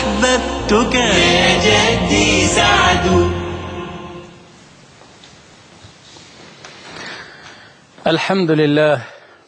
أحببتك يا جدي سعد. الحمد لله،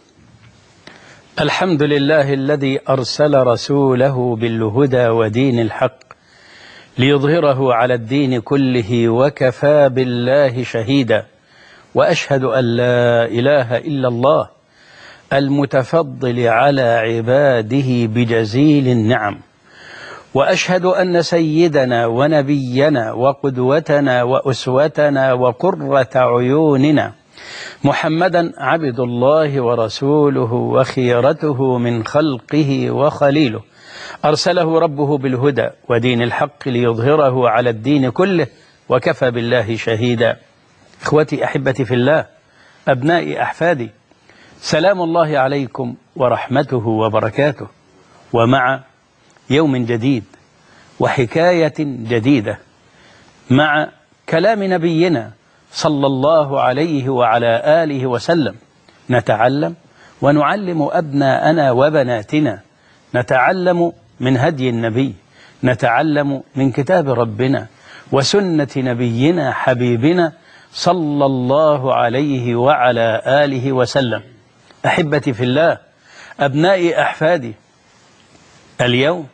الحمد لله الذي أرسل رسوله بالهدى ودين الحق ليظهره على الدين كله وكفى بالله شهيدا. وأشهد أن لا إله إلا الله المتفضل على عباده بجزيل النعم. وأشهد أن سيدنا ونبينا وقدوتنا وأسوتنا وقرة عيوننا محمدا عبد الله ورسوله وخيرته من خلقه وخليله، أرسله ربه بالهدى ودين الحق ليظهره على الدين كله وكفى بالله شهيدا. إخوتي أحبتي في الله، أبنائي أحفادي، سلام الله عليكم ورحمته وبركاته، ومع يوم جديد وحكاية جديدة مع كلام نبينا صلى الله عليه وعلى آله وسلم، نتعلم ونعلم أبناءنا وبناتنا، نتعلم من هدي النبي، نتعلم من كتاب ربنا وسنة نبينا حبيبنا صلى الله عليه وعلى آله وسلم. أحبتي في الله، أبنائي أحفادي، اليوم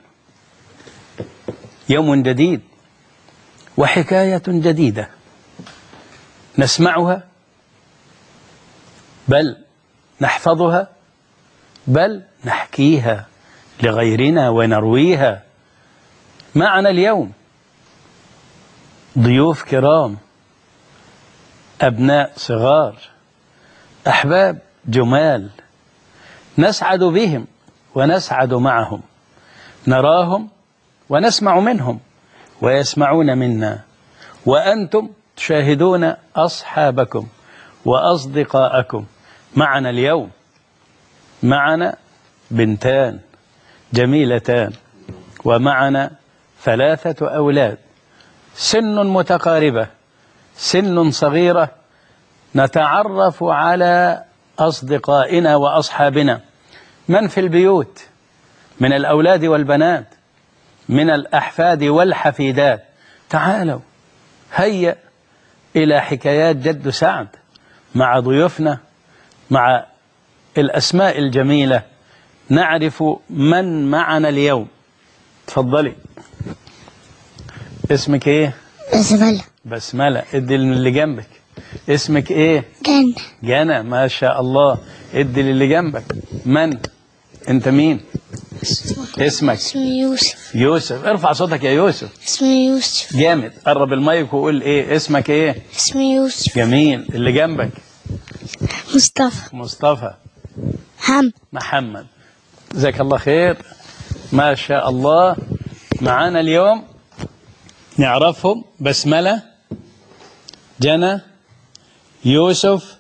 يوم جديد وحكاية جديدة نسمعها، بل نحفظها، بل نحكيها لغيرنا ونرويها. معنا اليوم ضيوف كرام، أبناء صغار، أحباب جمال، نسعد بهم ونسعد معهم، نراهم ونسمع منهم ويسمعون منا، وأنتم تشاهدون أصحابكم وأصدقاءكم. معنا اليوم بنتان جميلتان، ومعنا 3 أولاد، سن متقاربة، سن صغيرة، نتعرف على أصدقائنا وأصحابنا من في البيوت من الأولاد والبنات، من الأحفاد والحفيدات. تعالوا هيا إلى حكايات جد سعد مع ضيوفنا، مع الأسماء الجميلة، نعرف من معنا اليوم. تفضلي، اسمك ايه؟ بسملة. بسملة. ادي اللي جنبك. اسمك ايه؟ جنة. جنة، ما شاء الله. ادي اللي جنبك. من انت؟ مين اسمك؟ اسمي يوسف. يوسف. ارفع صوتك يا يوسف. اسمي يوسف. جامد. قرب المايك وقول ايه اسمك. ايه اسمي يوسف. جميل. اللي جنبك؟ مصطفى. مصطفى. محمد. جزاك الله خير، ما شاء الله. معانا اليوم نعرفهم: بسملة، جنى، يوسف،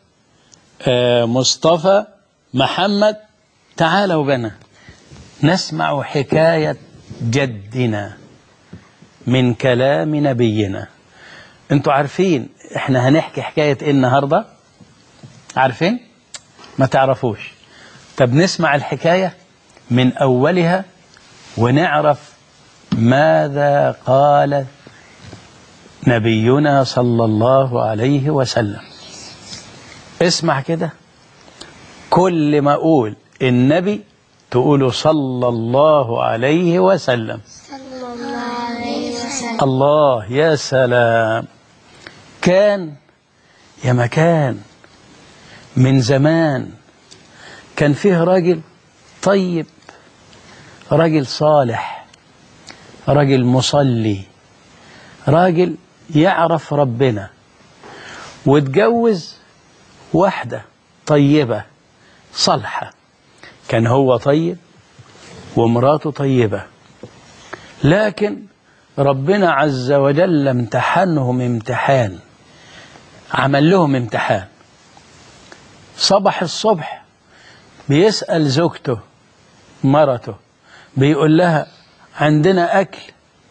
مصطفى، محمد. تعالوا بنا نسمع حكاية جدنا من كلام نبينا. انتوا عارفين احنا هنحكي حكاية ايه النهاردة؟ عارفين؟ ما تعرفوش؟ طب نسمع الحكاية من أولها ونعرف ماذا قال نبينا صلى الله عليه وسلم. اسمع كده، كل ما أقول النبي تقول صلى الله عليه وسلم. صلى الله عليه وسلم. الله، يا سلام. كان يا مكان من زمان كان فيه راجل طيب، راجل صالح، راجل مصلي، راجل يعرف ربنا، واتجوز واحدة طيبة صالحة. كان هو طيب ومراته طيبة، لكن ربنا عز وجل امتحنهم امتحان، عمل لهم امتحان. صبح الصبح بيسأل زوجته مرته، بيقول لها: عندنا أكل،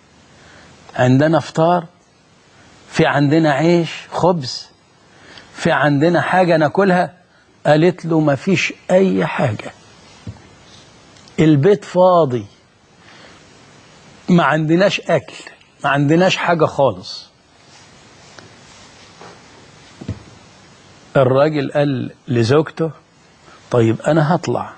عندنا فطار، في عندنا عيش خبز، في عندنا حاجة ناكلها؟ قالت له: ما فيش أي حاجة، البيت فاضي. ما عندناش أكل، ما عندناش حاجة خالص. الراجل قال لزوجته طيب أنا هطلع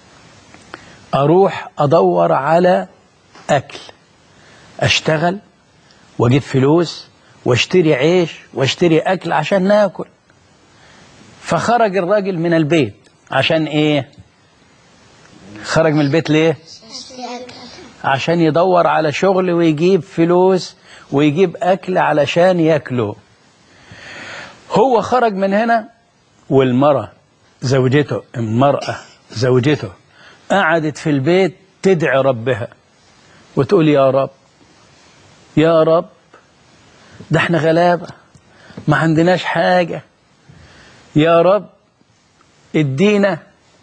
أروح أدور على أكل، أشتغل وأجيب فلوس واشتري عيش واشتري أكل عشان ناكل. فخرج الراجل من البيت عشان إيه؟ خرج من البيت ليه؟ عشان يدور على شغل ويجيب فلوس ويجيب أكل علشان ياكله. هو خرج من هنا والمرأة زوجته، المرأة زوجته قعدت في البيت تدعي ربها وتقول يا رب يا رب، ده احنا غلابة ما عندناش حاجة، يا رب ادينا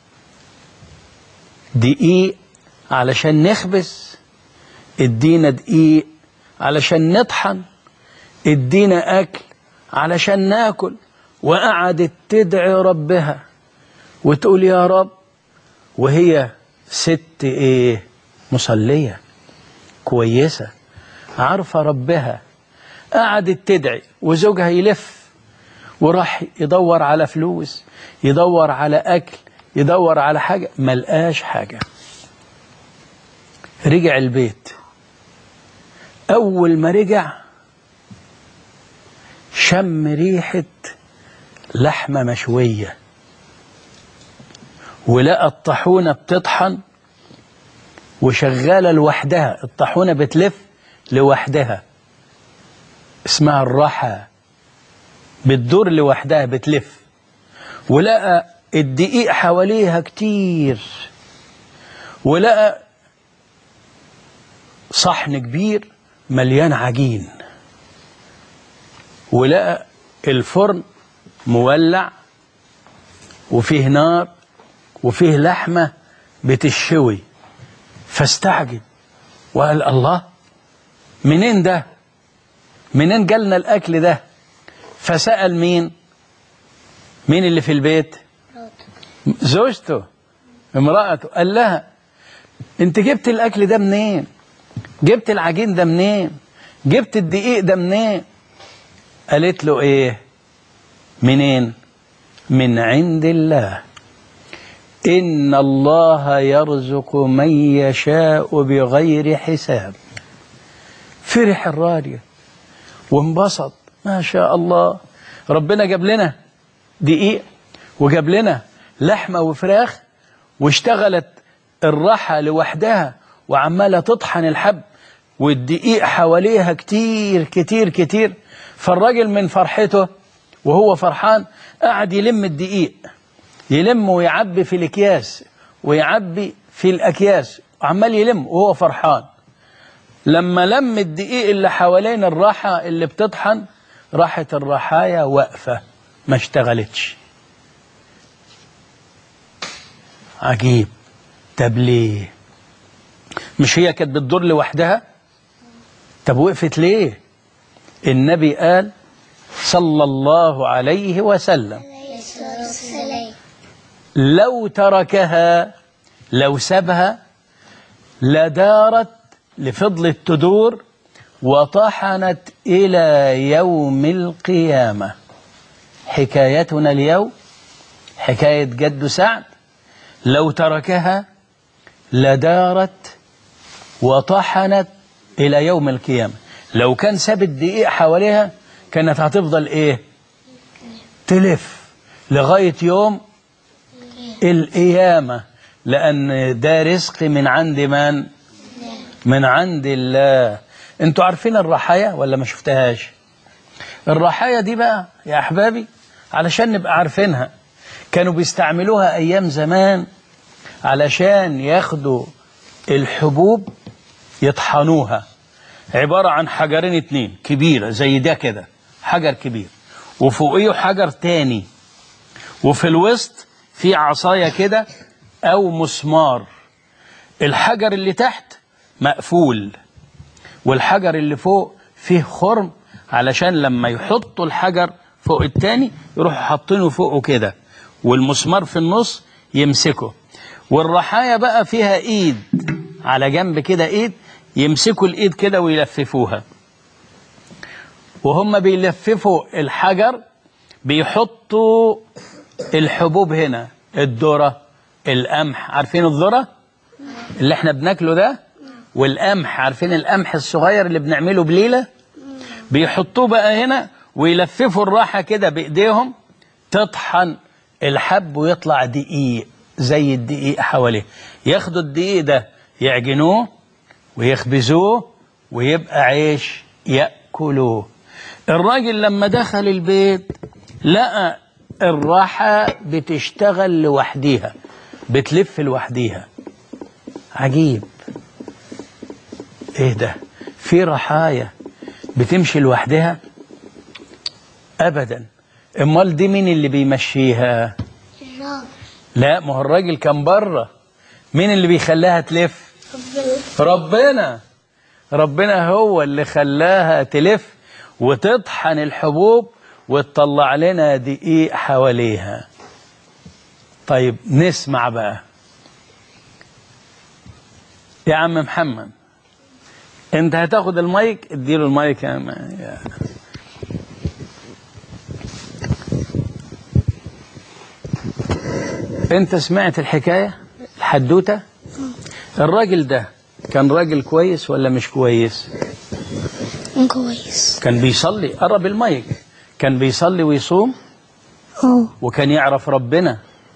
دقيق علشان نخبز، ادينا دقيق علشان نطحن، ادينا أكل علشان ناكل. وقعدت تدعي ربها وتقول يا رب، وهي ست ايه؟ مصلية كويسة عارفة ربها. قعدت تدعي وزوجها يلف وراح يدور على فلوس، يدور على أكل، يدور على حاجة، ملقاش حاجة. رجع البيت، أول ما رجع شم ريحة لحمة مشوية ولقى الطاحونة بتطحن وشغالة لوحدها، الطاحونة بتلف لوحدها، اسمها الرحى، بتدور لوحدها بتلف. ولقى الدقيق حواليها كتير، ولقى صحن كبير مليان عجين، ولقى الفرن مولع وفيه نار وفيه لحمة بتشوي. فاستعجب وقال الله، منين ده؟ منين جالنا الأكل ده؟ فسأل مين اللي في البيت؟ زوجته، امرأته. قال لها انت جبت الأكل ده منين؟ جبت العجين ده منين؟ جبت الدقيق ده منين؟ قالت له ايه؟ منين؟ من عند الله، إن الله يرزق من يشاء بغير حساب. فرح الراجل وانبسط، ما شاء الله، ربنا جاب لنا دقيق وجاب لنا لحمة وفراخ، واشتغلت الرحى لوحدها وعمالة تطحن الحب والدقيق حواليها كتير كتير كتير. فالراجل من فرحته وهو فرحان قعد يلم الدقيق، يلم ويعبي في الأكياس ويعبي في الأكياس، وعمال يلم وهو فرحان. لما لم الدقيق اللي حوالين الراحة اللي بتطحن، راحت الرحايا واقفة ما اشتغلتش. عجيب. طب ليه؟ مش هي كانت بتدور لوحدها؟ طب وقفت ليه؟ النبي قال صلى الله عليه وسلم لو تركها، لو سابها لدارت لفضل تدور وطحنت إلى يوم القيامة. حكايتنا اليوم حكاية جد سعد، لو تركها لدارت وطحنت إلى يوم القيامة. لو كان ساب الدقيق حواليها كانت هتفضل إيه؟ تلف لغاية يوم القيامة، لأن ده رزق من عند من؟ من عند الله. انتوا عارفين الرحايا ولا ما شفتهاش؟ الرحايا دي بقى يا أحبابي علشان نبقى عارفينها، كانوا بيستعملوها أيام زمان علشان ياخدوا الحبوب يطحنوها. عبارة عن حجرين اتنين كبيرة زي ده كده، حجر كبير وفوقيه حجر تاني، وفي الوسط في عصاية كده أو مسمار. الحجر اللي تحت مقفول والحجر اللي فوق فيه خرم، علشان لما يحطوا الحجر فوق التاني يروحوا حاطينه فوقه كده، والمسمار في النص يمسكه. والرحايا بقى فيها ايد على جنب كده، ايد يمسكوا الإيد كده ويلففوها، وهم بيلففوا الحجر بيحطوا الحبوب هنا، الذرة، القمح. عارفين الذرة اللي احنا بناكله ده؟ والقمح، عارفين القمح الصغير اللي بنعمله بليلة؟ بيحطوه بقى هنا ويلففوا الراحة كده بإيديهم، تطحن الحب ويطلع دقيق زي الدقيق حواليه. ياخدوا الدقيق ده يعجنوه ويخبزوه ويبقى عيش يأكلوه. الراجل لما دخل البيت لقى الراحة بتشتغل لوحديها، بتلف لوحديها. عجيب، ايه ده؟ في رحايا بتمشي لوحدها؟ ابدا. امال دي مين اللي بيمشيها؟ لا، ما هو الراجل كان بره. مين اللي بيخليها تلف؟ ربنا. ربنا هو اللي خلاها تلف وتطحن الحبوب وتطلع لنا دقيق حواليها. طيب نسمع بقى يا عم محمد، انت هتاخد المايك، اديله المايك يا انت سمعت الحكاية الحدوتة؟ الراجل ده كان راجل كويس ولا مش كويس؟ كويس. كان بيصلي، قرب المايك، كان بيصلي ويصوم وكان يعرف ربنا.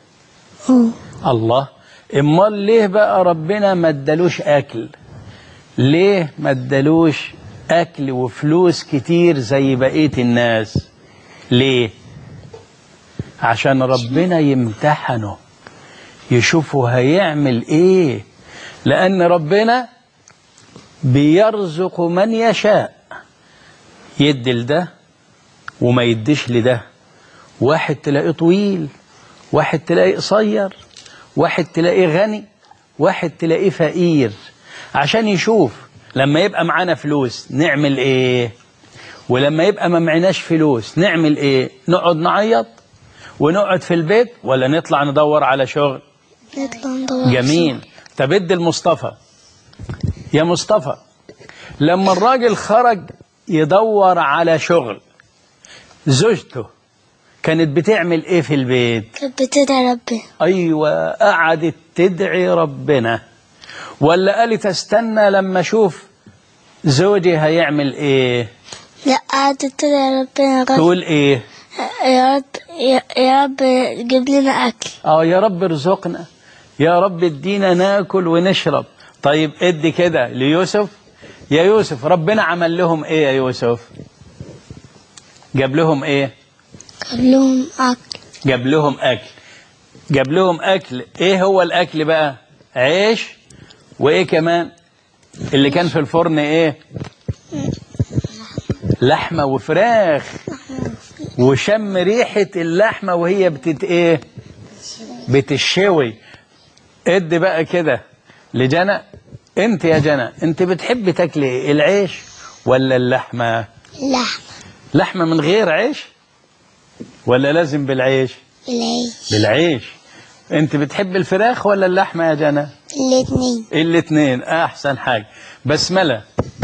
الله، امال ليه بقى ربنا ما ادالوش اكل؟ ليه ما ادالوش اكل وفلوس كتير زي بقية الناس؟ ليه؟ عشان ربنا يمتحنه، يشوفه هيعمل ايه. لان ربنا بيرزق من يشاء، يدي لده وما يديش لده. واحد تلاقيه طويل، واحد تلاقيه قصير، واحد تلاقيه غني، واحد تلاقيه فقير، عشان يشوف لما يبقى معانا فلوس نعمل ايه، ولما يبقى ما معناش فلوس نعمل ايه. نقعد نعيط ونقعد في البيت ولا نطلع ندور على شغل؟ نطلع ندور. جميل. طب ادي المصطفى، يا مصطفى، لما الراجل خرج يدور على شغل، زوجته كانت بتعمل ايه في البيت؟ كانت بتدعي ربنا. ايوه، قعدت تدعي ربنا. ولا قالت استنى لما اشوف زوجي هيعمل ايه؟ لا، قعدت تدعي ربنا. تقول ايه؟ يا رب، يا رب جيب لنا اكل. يا رب ارزقنا، يا رب ادينا ناكل ونشرب. طيب ادي كده ليوسف. يا يوسف، ربنا عمل لهم ايه يا يوسف؟ جاب لهم ايه؟ جاب لهم اكل. جاب لهم اكل. جاب لهم اكل. ايه هو الاكل بقى؟ عيش، وايه كمان اللي كان في الفرن؟ ايه؟ لحمة وفراخ. وشم ريحة اللحمة وهي ايه؟ بتشوي. ادي بقى كده لجنى. انت يا جنى، انت بتحبي تاكلي ايه، العيش ولا اللحمة؟ لحمة. لحمة من غير عيش ولا لازم بالعيش؟ بالعيش. بالعيش. انت بتحب الفراخ ولا اللحمة يا جنى؟ الاتنين. الاتنين، احسن حاجة. بسملة،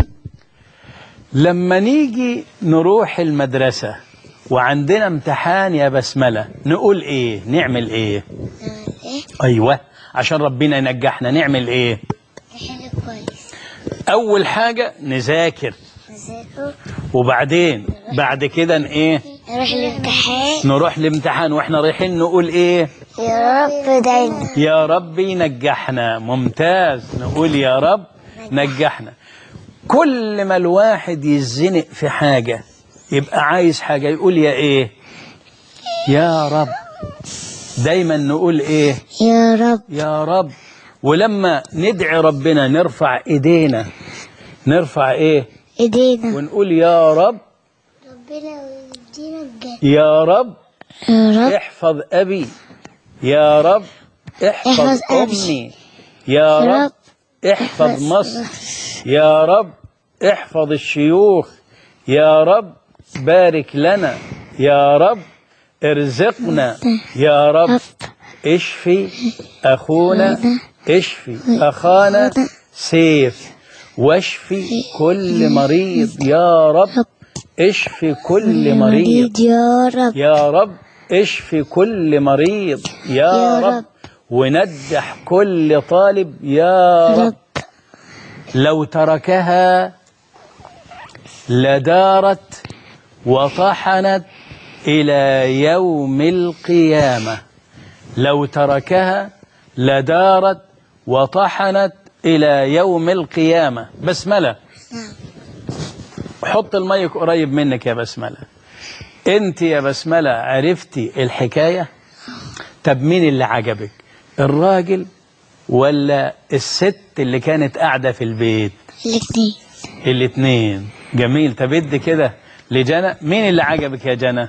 لما نيجي نروح المدرسة وعندنا امتحان يا بسملة نقول ايه؟ نعمل ايه؟ ايوه، عشان ربنا ينجحنا نعمل ايه؟ حاجة كويس. اول حاجة نذاكر، وبعدين بعد كده ايه؟ نروح الامتحان. نروح الامتحان واحنا رايحين نقول ايه؟ يا رب دايما. يا رب ينجحنا. ممتاز، نقول يا رب نجحنا. كل ما الواحد يزنق في حاجة يبقى عايز حاجة يقول يا ايه؟ يا رب. دايما نقول ايه؟ يا رب. يا رب. ولما ندعي ربنا نرفع ايدينا، نرفع ايه؟ ايدينا ونقول يا رب. ربنا يدينا الجنة. يا رب. يا رب احفظ ابي. يا رب احفظ امي. يا رب احفظ مصر. يا رب احفظ الشيوخ. يا رب بارك لنا. يا رب ارزقنا. يا رب اشفي اخونا، اشفي اخانا سيف. واشفي كل مريض يا رب. اشفي كل مريض يا رب. يا رب. اشفي كل مريض يا رب. ونجح كل طالب يا رب. لو تركها لدارت وطحنت إلى يوم القيامة. لو تركها لدارت وطحنت إلى يوم القيامة. بسملة، حط المايك قريب منك يا بسملة. انت يا بسملة عرفتي الحكاية؟ طب مين اللي عجبك، الراجل ولا الست اللي كانت قاعدة في البيت؟ الاثنين. الاثنين. جميل. طب ادي كده لجنى، مين اللي عجبك يا جنى؟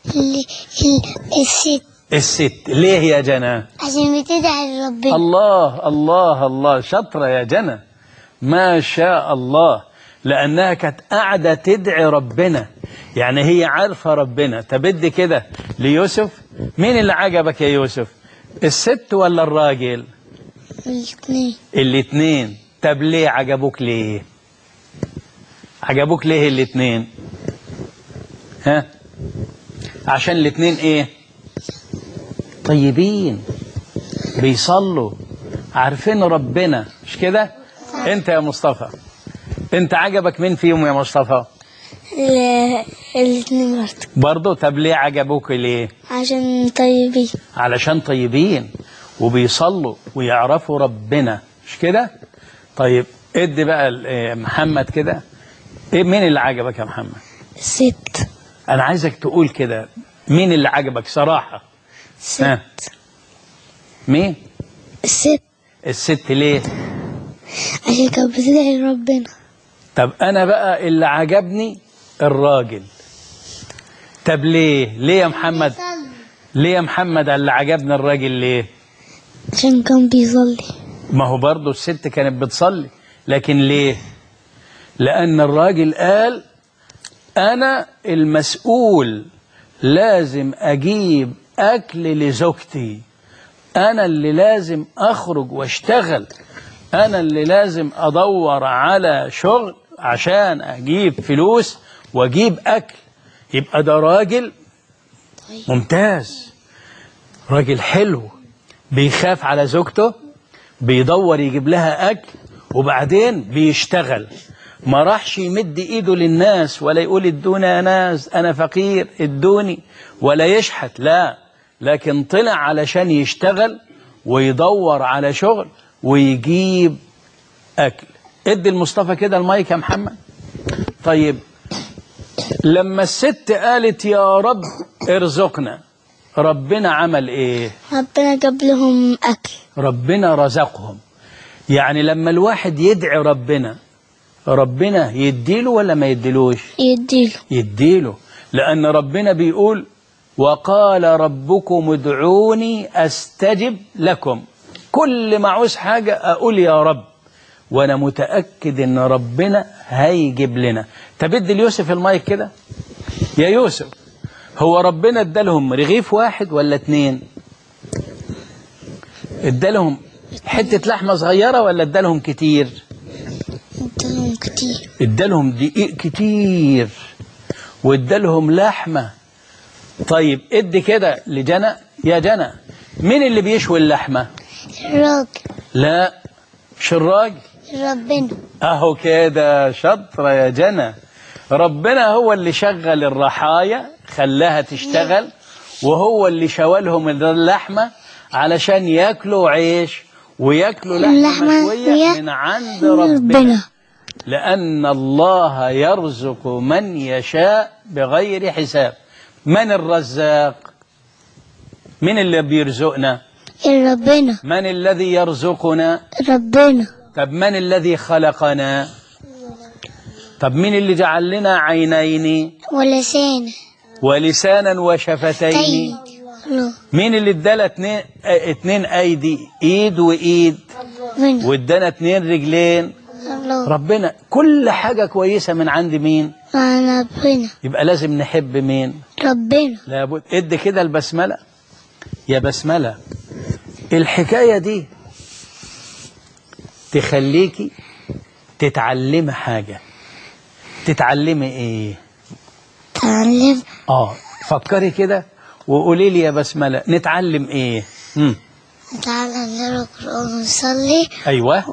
الست. الست. ليه يا جنى؟ عشان بتدعي لربنا. الله الله الله، شاطرة يا جنى، ما شاء الله. لأنها كانت قاعدة تدعي ربنا، يعني هي عارفة ربنا. طب ادي كده ليوسف، مين اللي عجبك يا يوسف، الست ولا الراجل؟ الاثنين. الاثنين. طب ليه عجبوك؟ ليه عجبوك ليه الاثنين؟ ها؟ عشان الاثنين ايه؟ طيبين، بيصلوا، عارفين ربنا، مش كده؟ انت يا مصطفى، انت عجبك مين فيهم يا مصطفى؟ الاثنين برضو. طب ليه عجبوك؟ ليه؟ عشان طيبين. علشان طيبين وبيصلوا ويعرفوا ربنا، مش كده؟ طيب ادي بقى محمد كده، ايه مين اللي عجبك يا محمد؟ الست. انا عايزك تقول كده مين اللي عجبك صراحة. ست. مين؟ الست. الست. ليه؟ عشان كانت بتدعي ربنا. طب انا بقى اللي عجبني الراجل. طب ليه يا محمد؟ ليه يا محمد اللي عجبني الراجل؟ ليه؟ عشان كان بيصلي. ما هو برضه الست كانت بتصلي، لكن ليه؟ لأن الراجل قال أنا المسؤول، لازم أجيب أكل لزوجتي، أنا اللي لازم أخرج واشتغل، أنا اللي لازم أدور على شغل عشان أجيب فلوس وأجيب أكل. يبقى ده راجل ممتاز، راجل حلو، بيخاف على زوجته، بيدور يجيب لها أكل، وبعدين بيشتغل. ما راحش يمد إيده للناس ولا يقول ادوني يا ناس أنا فقير ادوني، ولا يشحت، لا، لكن طلع علشان يشتغل ويدور على شغل ويجيب أكل. ادي المصطفى كده المايك يا محمد. طيب لما الست قالت يا رب ارزقنا، ربنا عمل ايه؟ ربنا جاب لهم أكل. ربنا رزقهم. يعني لما الواحد يدعي ربنا، ربنا يديله ولا ما يديلوش؟ يديله. يديله، لأن ربنا بيقول وقال ربكم ادعوني أستجب لكم. كل ما عاوز حاجة أقول يا رب، وأنا متأكد إن ربنا هيجيب لنا. طب ادي ليوسف المايك كده يا يوسف، هو ربنا ادالهم رغيف واحد ولا اتنين؟ ادالهم حتة لحمة صغيرة ولا ادالهم كتير؟ ادالهم كتير. ادالهم دقيق كتير وادالهم لحمة. طيب ادي كده لجنى. يا جنى، مين اللي بيشوي اللحمة؟ الراجل. لا، مش الراجل، ربنا. اهو كده، شاطرة يا جنى. ربنا هو اللي شغل الرحايا، خلاها تشتغل، وهو اللي شوالهم اللحمة علشان ياكلوا عيش وياكلوا لحمة مشوية من عند ربنا. لأن الله يرزق من يشاء بغير حساب. من الرزاق؟ من اللي بيرزقنا؟ ربنا. من الذي يرزقنا؟ ربنا. طب من الذي خلقنا؟ طب مين اللي جعل لنا عينين ولسانا وشفتين؟ مين اللي ادانا اتنين ايدي، ايد وايد، وادانا اتنين رجلين؟ ربنا. كل حاجة كويسة من عند مين؟ ربنا. يبقى لازم نحب مين؟ ربنا. لابد. ادي كده البسملة يا بسملة. الحكاية دي تخليكي تتعلمي حاجة، تتعلمي ايه؟ تعلم فكري كده وقولي لي يا بسملة، نتعلم ايه؟ نتعلم نقرا القرآن ونصلي. ايوه.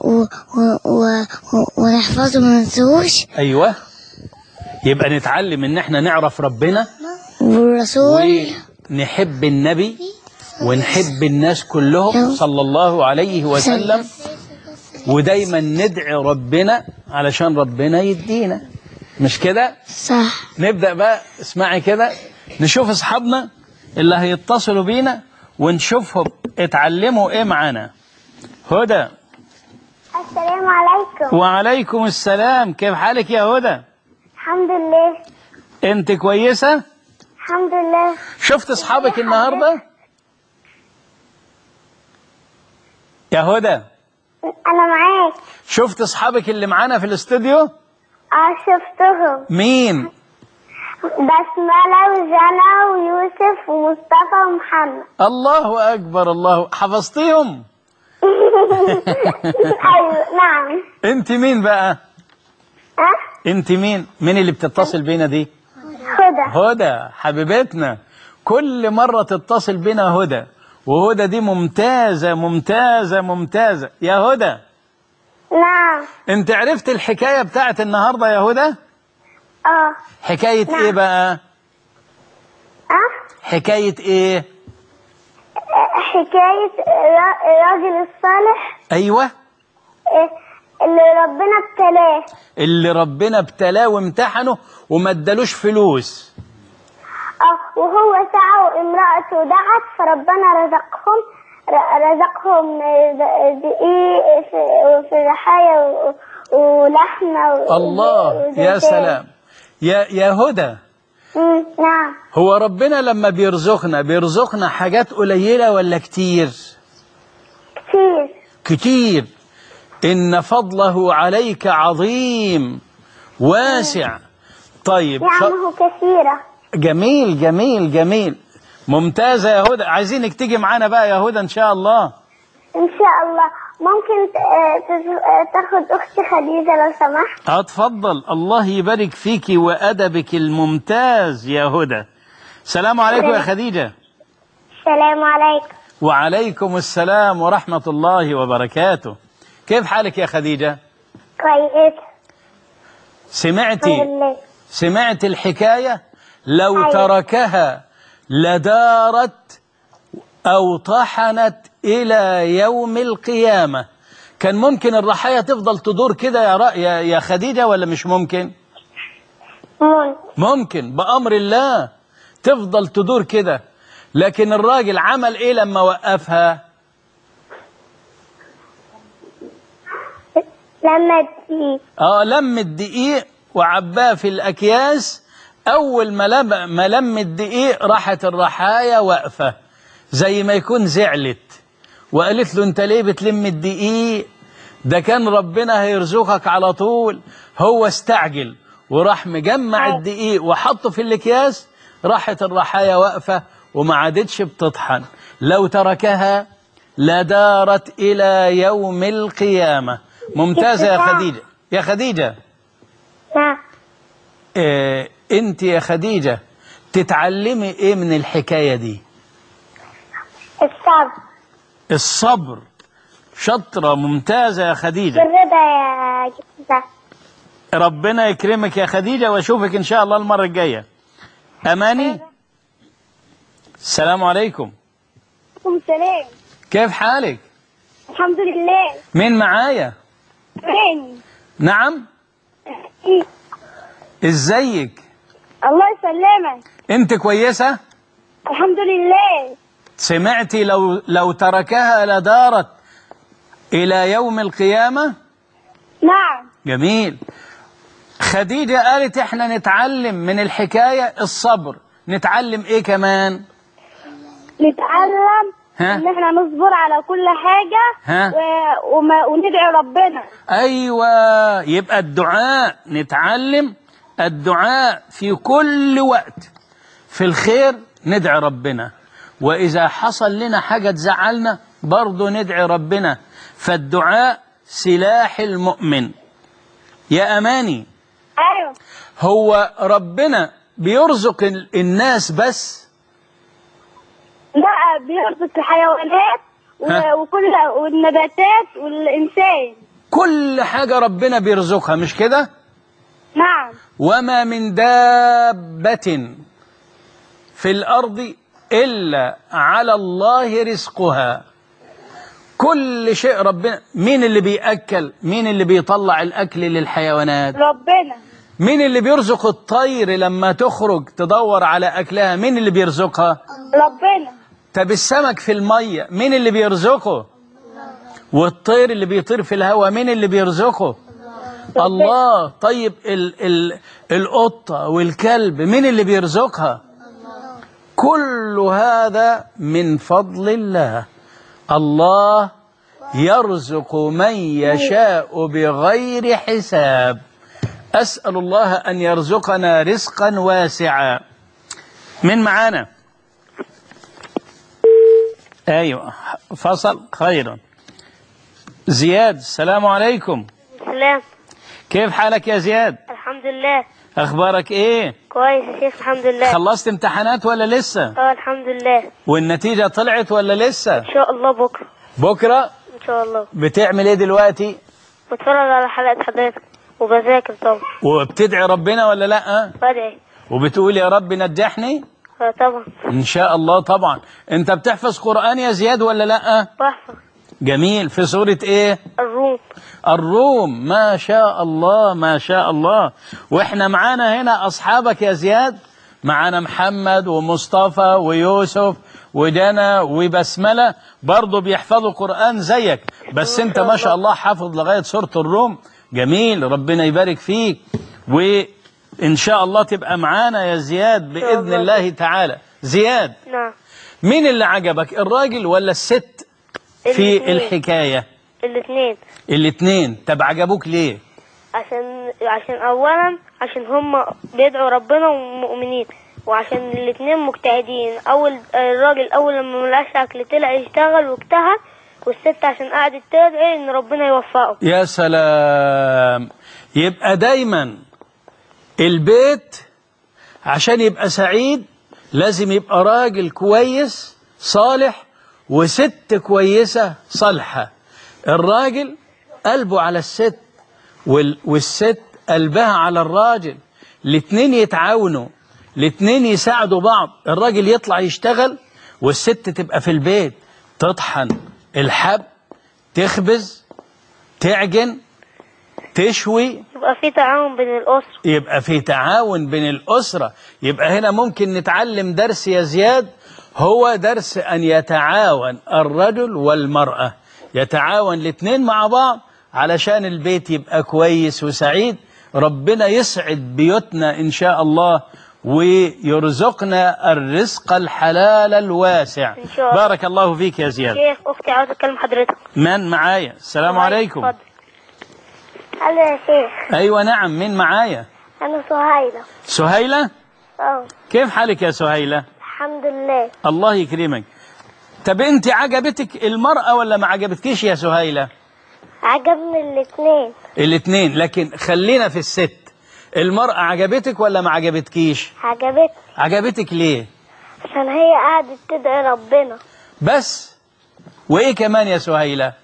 ونحفظه ما ننسوش. ايوه، يبقى نتعلم ان احنا نعرف ربنا والرسول ونحب النبي ونحب الناس كلهم صلى الله عليه وسلم، ودايما ندعي ربنا علشان ربنا يدينا، مش كده؟ صح. نبدأ بقى، اسمعي كده، نشوف اصحابنا اللي هيتصلوا بينا ونشوفهم اتعلموا ايه معانا. هدى. السلام عليكم. وعليكم السلام، كيف حالك يا هدى؟ الحمد لله. انت كويسة؟ الحمد لله. شفت اصحابك النهاردة يا هدى؟ انا معاك. شفت اصحابك اللي معانا في الاستوديو؟ شفتهم. مين؟ بسملة وجنى ويوسف ومصطفى ومحمد. الله اكبر، الله، حفظتيهم؟ ايوه نعم. انت مين بقى؟ انت مين اللي بتتصل بينا دي؟ هدى. هدى حبيبتنا، كل مرة تتصل بينا هدى، وهدى دي ممتازة ممتازة ممتازة يا هدى. نعم. انت عرفت الحكاية بتاعت النهاردة يا هدى؟ حكاية نعم. ايه بقى؟ حكاية ايه؟ حكاية الراجل الصالح. ايوه. اللي ربنا ابتلاه وامتحنه وما ادالوش فلوس. وهو سعى وامرأته دعت فربنا رزقهم دقيق في رحايا ولحمة. الله، يا سلام يا هدى. نعم. هو ربنا لما بيرزقنا حاجات قليلة ولا كتير؟ كتير. كتير. إن فضله عليك عظيم واسع. طيب، نعمه كثيرة. جميل جميل جميل، ممتازة يا هدى. عايزينك تيجي معانا بقى يا هدى إن شاء الله. إن شاء الله. ممكن تاخد أختي خديجة لو سمحت؟ اتفضل، الله يبارك فيكي وأدبك الممتاز يا هدى. السلام عليكم يا خديجة. السلام عليكم. وعليكم السلام ورحمة الله وبركاته. كيف حالك يا خديجة؟ كويسة. سمعت الحكاية؟ لو تركها لدارت أو طحنت إلى يوم القيامة. كان ممكن الرحايا تفضل تدور كده يا خديجة ولا مش ممكن؟ ممكن بأمر الله تفضل تدور كده، لكن الراجل عمل إيه لما وقفها؟ لم الدقيق وعباه في الأكياس. أول ما لم الدقيق راحت الرحايا واقفة زي ما يكون زعلت وقالت له: أنت ليه بتلم الدقيق؟ ده كان ربنا هيرزقك على طول. هو استعجل وراح مجمع الدقيق وحطه في الأكياس. راحت الرحايا واقفة وما عادتش بتطحن. لو تركها لدارت إلى يوم القيامة. ممتازة يا خديجة. يا خديجة، انت يا خديجة تتعلمي ايه من الحكاية دي؟ الصبر. شطرة، ممتازة يا خديجة. بالرضا يا جدة. ربنا يكرمك يا خديجة واشوفك ان شاء الله المرة الجاية. اماني. السلام عليكم. وعليكم السلام. كيف حالك؟ الحمد لله. مين معايا؟ نعم. ازيك؟ الله يسلمك. انت كويسة؟ الحمد لله. سمعتي لو تركها لدارت إلى يوم القيامة؟ نعم. جميل. خديجة قالت احنا نتعلم من الحكاية الصبر. نتعلم ايه كمان؟ نتعلم ان احنا نصبر على كل حاجة وندعي ربنا. ايوه، يبقى الدعاء. نتعلم الدعاء في كل وقت. في الخير ندعي ربنا، وإذا حصل لنا حاجة تزعلنا برضو ندعي ربنا. فالدعاء سلاح المؤمن. يا أماني، ايوه. هو ربنا بيرزق الناس بس؟ لا، بيرزق الحيوانات ها؟ وكل والنباتات والانسان. كل حاجة ربنا بيرزقها، مش كده؟ نعم. وما من دابة في الأرض إلا على الله رزقها. كل شيء ربنا. مين اللي بيأكل؟ مين اللي بيطلع الأكل للحيوانات؟ ربنا. مين اللي بيرزق الطير لما تخرج تدور على أكلها؟ مين اللي بيرزقها؟ ربنا. طب السمك في المية مين اللي بيرزقه؟ والطير اللي بيطير في الهواء مين اللي بيرزقه؟ الله. طيب القطة والكلب مين اللي بيرزقها؟ كل هذا من فضل الله. الله يرزق من يشاء بغير حساب. أسأل الله أن يرزقنا رزقا واسعا. من معانا؟ أيوة، فصل. خيرا. زياد، السلام عليكم. سلام. كيف حالك يا زياد؟ الحمد لله. أخبارك إيه؟ كويس يا شيخ، الحمد لله. خلصت امتحانات ولا لسه؟ الحمد لله. والنتيجة طلعت ولا لسه؟ ان شاء الله بكره. بكرة؟ ان شاء الله. بتعمل ايه دلوقتي؟ بتفرج على حلقة حضرتك وبذاكر طبعا. وبتدعي ربنا ولا لأ؟ بدعي. وبتقول يا رب نجحني؟ طبعا. إن شاء الله طبعا. أنت بتحفظ قرآن يا زياد ولا لأ؟ بحفظ. جميل. في سورة إيه؟ الروم. الروم. ما شاء الله ما شاء الله. وإحنا معانا هنا أصحابك يا زياد، معانا محمد ومصطفى ويوسف ودنا وبسملة برضو بيحفظوا قرآن زيك، بس أنت ما شاء الله حافظ لغاية سورة الروم. جميل، ربنا يبارك فيك، وإن شاء الله تبقى معانا يا زياد بإذن الله تعالى. زياد، نعم. مين اللي عجبك، الراجل ولا الست في الاتنين. الحكاية؟ الاثنين. الاتنين. طب عجبوك ليه؟ عشان اولا عشان هم بيدعوا ربنا ومؤمنين، وعشان الاثنين مجتهدين. الراجل اول لما ملقاش اكل طلع يشتغل واجتهد، والست عشان قعدت تدعي ان ربنا يوفقه. يا سلام. يبقى دايما البيت عشان يبقى سعيد لازم يبقى راجل كويس صالح وست كويسة صالحة. الراجل قلبه على الست والست قلبها على الراجل، الاتنين يتعاونوا، الاتنين يساعدوا بعض. الراجل يطلع يشتغل والست تبقى في البيت تطحن الحب، تخبز، تعجن، تشوي. يبقى في تعاون بين الأسرة. يبقى في تعاون بين الأسرة. يبقى هنا ممكن نتعلم درس يا زياد، هو درس أن يتعاون الرجل والمرأة، يتعاون الاثنين مع بعض علشان البيت يبقى كويس وسعيد. ربنا يسعد بيوتنا إن شاء الله ويرزقنا الرزق الحلال الواسع إن شاء الله. بارك الله فيك يا زياد. شيخ، أختي عاوزة أتكلم حضرتك. من معايا؟ السلام عليكم. اتفضل. الو يا شيخ. أيوة نعم، من معايا؟ انا سهيلة. سهيلة؟ كيف حالك يا سهيلة؟ الحمد لله. الله يكرمك. طب انت عجبتك المرأة ولا ما عجبتكيش يا سهيلة؟ عجبني الاثنين. الاثنين، لكن خلينا في الست. المرأة عجبتك ولا ما عجبتكيش؟ عجبتني. عجبتك ليه؟ عشان هي قعدت تدعي ربنا. بس؟ وايه كمان يا سهيلة؟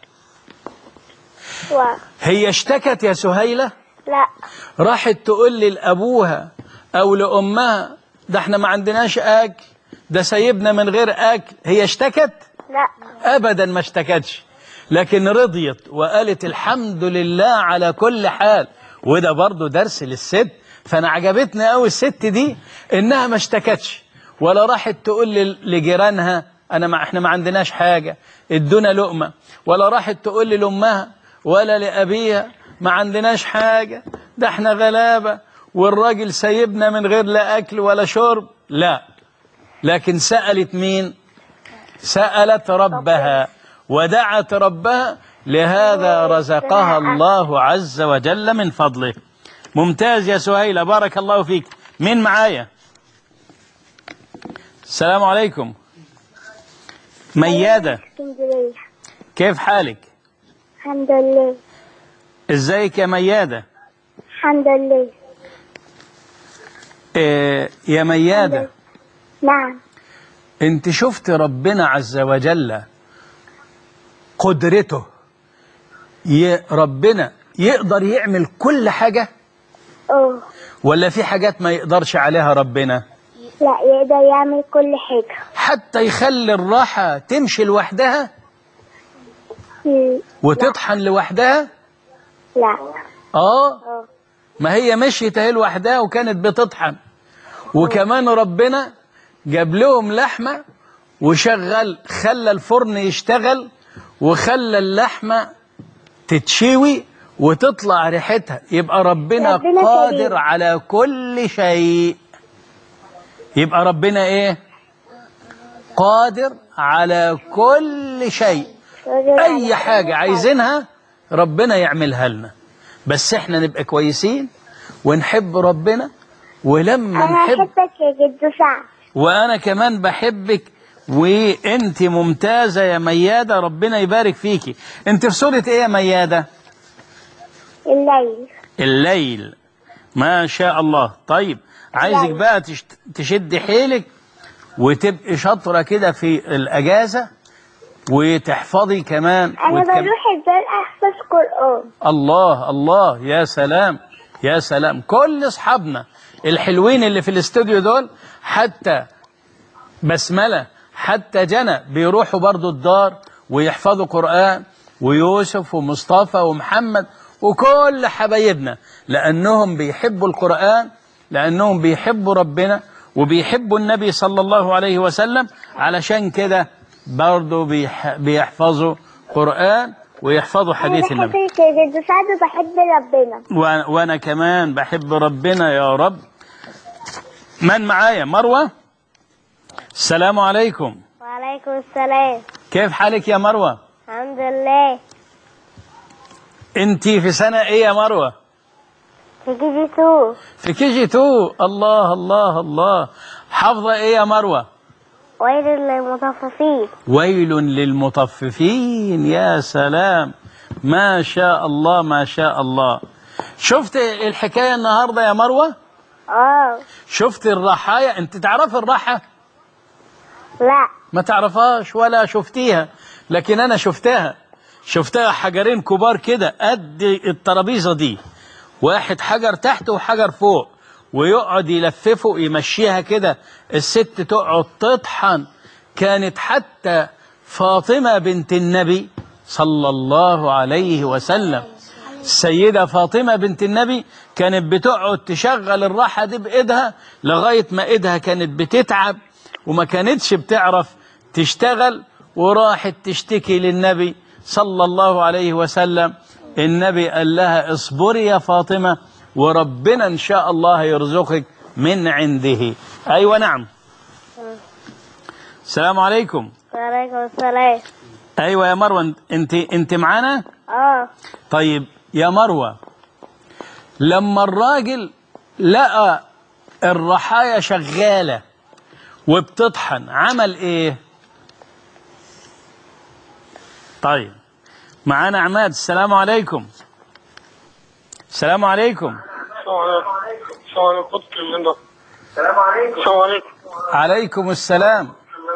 هي اشتكت يا سهيلة؟ لا. راحت تقول لأبوها أو لأمها ده احنا ما عندناش أكل، ده سيبنا من غير أكل. هي اشتكت؟ لا أبدا ما اشتكتش، لكن رضيت وقالت الحمد لله على كل حال. وده برضو درس للست. فأنا عجبتني أوي الست دي إنها ما اشتكتش ولا راحت تقول لجيرانها احنا ما عندناش حاجة ادونا لقمة، ولا راحت تقول لأمها ولا لأبيها ما عندناش حاجة ده احنا غلابة والراجل سيبنا من غير لا أكل ولا شرب. لا، لكن سألت مين؟ سألت ربها ودعت ربها، لهذا رزقها الله عز وجل من فضله. ممتاز يا سهيلة، بارك الله فيك. مين معايا؟ السلام عليكم. ميادة، كيف حالك؟ الحمد لله. الحمد لله. ازيك يا ميادة؟ الحمد لله. يا ميادة، نعم. انت شفت ربنا عز وجل قدرته، ربنا يقدر يعمل كل حاجة ولا في حاجات ما يقدرش عليها ربنا؟ لا، يقدر يعمل كل حاجة. حتى يخلي الراحة تمشي لوحدها وتطحن لوحدها؟ لا. ما هي مشيت اهي لوحدها وكانت بتطحن، وكمان ربنا جاب لهم لحمة خلى الفرن يشتغل وخلى اللحمة تتشوي وتطلع ريحتها. يبقى ربنا قادر كريم. على كل شيء. يبقى ربنا ايه؟ قادر على كل شيء. اي حاجة عايزينها ربنا يعملها لنا، بس احنا نبقى كويسين ونحب ربنا. ولما أنا أحبك يا جدو سعد. وأنا كمان بحبك، وأنت ممتازة يا ميادة، ربنا يبارك فيكي. أنت في سورة إيه يا ميادة؟ الليل. الليل، ما شاء الله. طيب عايزك بقى تشد حيلك وتبقي شاطرة كده في الأجازة وتحفظي كمان. أنا بروح الدار أحفظ قرآن. الله الله، يا سلام يا سلام. كل أصحابنا الحلوين اللي في الاستوديو دول، حتى بسملة، حتى جنى، بيروحوا برضو الدار ويحفظوا قرآن، ويوسف ومصطفى ومحمد وكل حبايبنا، لأنهم بيحبوا القرآن، لأنهم بيحبوا ربنا وبيحبوا النبي صلى الله عليه وسلم. علشان كده برضو بيحفظوا قرآن ويحفظوا حديث النبي. أنا بحبك يا جدو سعد وبحب ربنا. وأنا كمان بحب ربنا يا رب. من معايا؟ مروة. السلام عليكم. وعليكم السلام. كيف حالك يا مروة؟ الحمد لله. انتي في سنة ايه يا مروة؟ في كي جي 2. في كي جي 2. الله الله الله. حافظة ايه يا مروة؟ ويل للمطففين. ويل للمطففين. يا سلام، ما شاء الله ما شاء الله. شفت الحكاية النهاردة يا مروة؟ شفت الرحايا؟ انت تعرف الرحى؟ لا، ما تعرفهاش ولا شفتيها، لكن انا شفتها حجرين كبار كده قد الترابيزة دي، واحد حجر تحت وحجر فوق، ويقعد يلففه يمشيها كده، الست تقعد تطحن. كانت حتى فاطمة بنت النبي صلى الله عليه وسلم، السيدة فاطمة بنت النبي، كانت بتقعد تشغل الراحة دي بإيدها لغاية ما إيدها كانت بتتعب وما كانتش بتعرف تشتغل، وراحت تشتكي للنبي صلى الله عليه وسلم. النبي قال لها اصبري يا فاطمة وربنا إن شاء الله يرزقك من عنده. أيوة نعم. السلام عليكم. وعليكم السلام. أيوة يا مروة، انت معانا؟ طيب يا مروة، لما الراجل لقى الرحايا شغالة وبتطحن عمل ايه؟ طيب معانا عماد. السلام عليكم. السلام عليكم. السلام عليكم. عليكم السلام.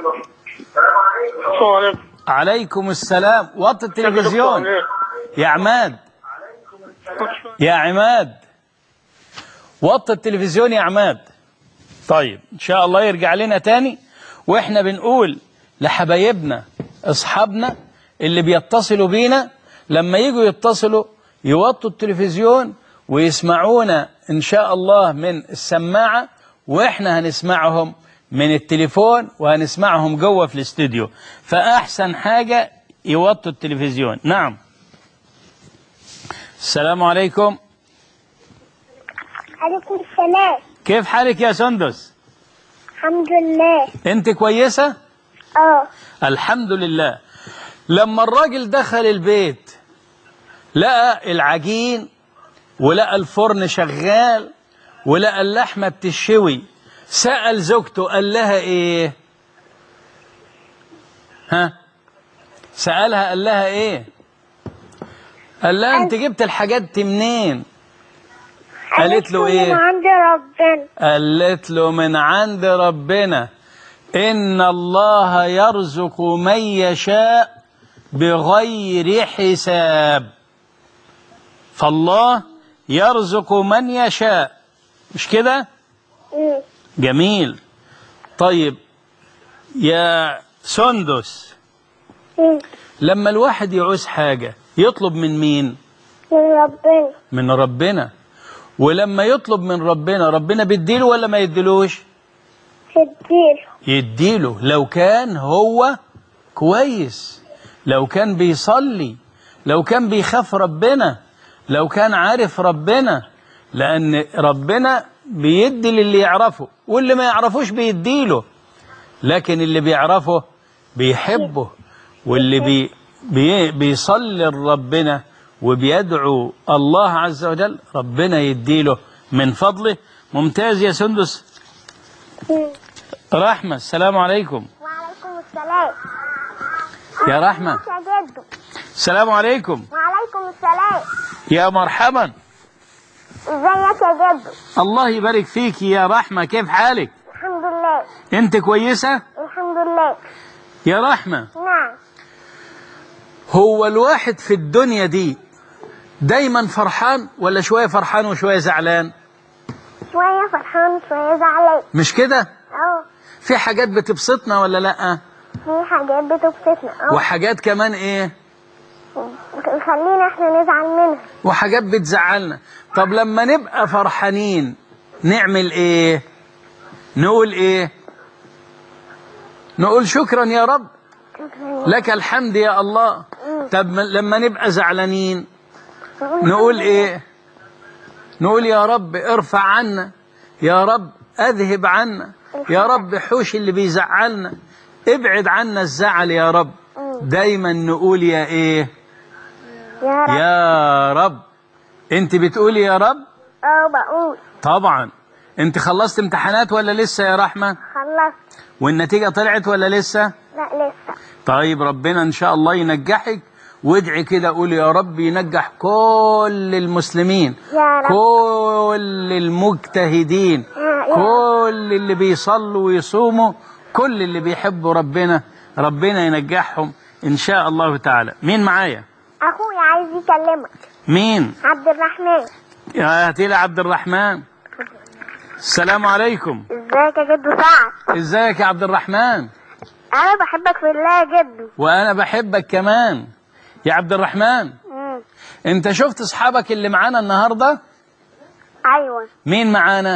عليكم السلام. وطي التلفزيون يا عماد. يا عماد وطي التلفزيون يا عماد. طيب ان شاء الله يرجع لنا تاني، واحنا بنقول لحبايبنا اصحابنا اللي بيتصلوا بينا لما يجوا يتصلوا يوطوا التلفزيون ويسمعونا ان شاء الله من السماعة، واحنا هنسمعهم من التليفون وهنسمعهم جوه في الاستوديو، فاحسن حاجة يوطوا التلفزيون. نعم. السلام عليكم. عليكم السلام. كيف حالك يا سندس؟ الحمد لله. انت كويسة؟ الحمد لله. لما الراجل دخل البيت لقى العجين ولقى الفرن شغال ولقى اللحمة بتشوي، سأل زوجته قال لها ايه؟ سألها قال لها ايه؟ قال لها انت جبت الحاجات دي منين؟ قالت له ايه؟ من عند ربنا. قالت له من عند ربنا. إن الله يرزق من يشاء بغير حساب. فالله يرزق من يشاء، مش كده؟ جميل. طيب يا سندس، لما الواحد يعوز حاجة يطلب من مين؟ من ربنا. من ربنا. ولما يطلب من ربنا، ربنا بيديله ولا ما يديلوش؟ يديله لو كان هو كويس، لو كان بيصلي، لو كان بيخاف ربنا، لو كان عارف ربنا، لأن ربنا بيدي للي يعرفه، واللي ما يعرفوش بيديله، لكن اللي بيعرفه بيحبه، واللي بيصلي لربنا وبيدعو الله عز وجل ربنا يديله من فضله. ممتاز يا سندس. رحمة، السلام عليكم. وعليكم السلام. يا رحمة. يا جدو. السلام عليكم. وعليكم السلام. يا مرحبا. ازيك يا جدو؟ الله يبارك فيك يا رحمة، كيف حالك؟ الحمد لله. انت كويسة؟ الحمد لله. يا رحمة، نعم. هو الواحد في الدنيا دي دايما فرحان ولا شوية فرحان وشوية زعلان؟ شوية فرحان وشوية زعلان. مش كده؟ اه. في حاجات بتبسطنا ولا لأ؟ في حاجات بتبسطنا. وحاجات كمان ايه؟ خلينا احنا نزعل منها. وحاجات بتزعلنا. طب لما نبقى فرحانين نعمل ايه؟ نقول ايه؟ نقول شكرا يا رب، لك الحمد يا الله. طب لما نبقى زعلانين نقول ايه؟ نقول يا رب ارفع عنا، يا رب اذهب عنا، يا رب حوش اللي بيزعلنا، ابعد عنا الزعل يا رب. دايما نقول يا ايه؟ يا رب. يا رب. انت بتقولي يا رب؟ اه بقول. طبعا. انت خلصت امتحانات ولا لسه يا رحمة؟ خلصت. والنتيجة طلعت ولا لسه؟ لا لسه. طيب ربنا ان شاء الله ينجحك، وادعي كده قول يا رب ينجح كل المسلمين، يا رب. كل المجتهدين، كل اللي بيصلوا ويصوموا، كل اللي بيحبوا ربنا، ربنا ينجحهم ان شاء الله تعالى. مين معايا؟ اخويا عايز يكلمك. مين؟ عبد الرحمن. يا هاتيلي عبد الرحمن. السلام عليكم. ازيك يا جدو سعد؟ ازيك يا عبد الرحمن؟ انا بحبك في الله يا جدو. وانا بحبك كمان يا عبد الرحمن. انت شفت اصحابك اللي معانا النهارده؟ ايوه. مين معانا؟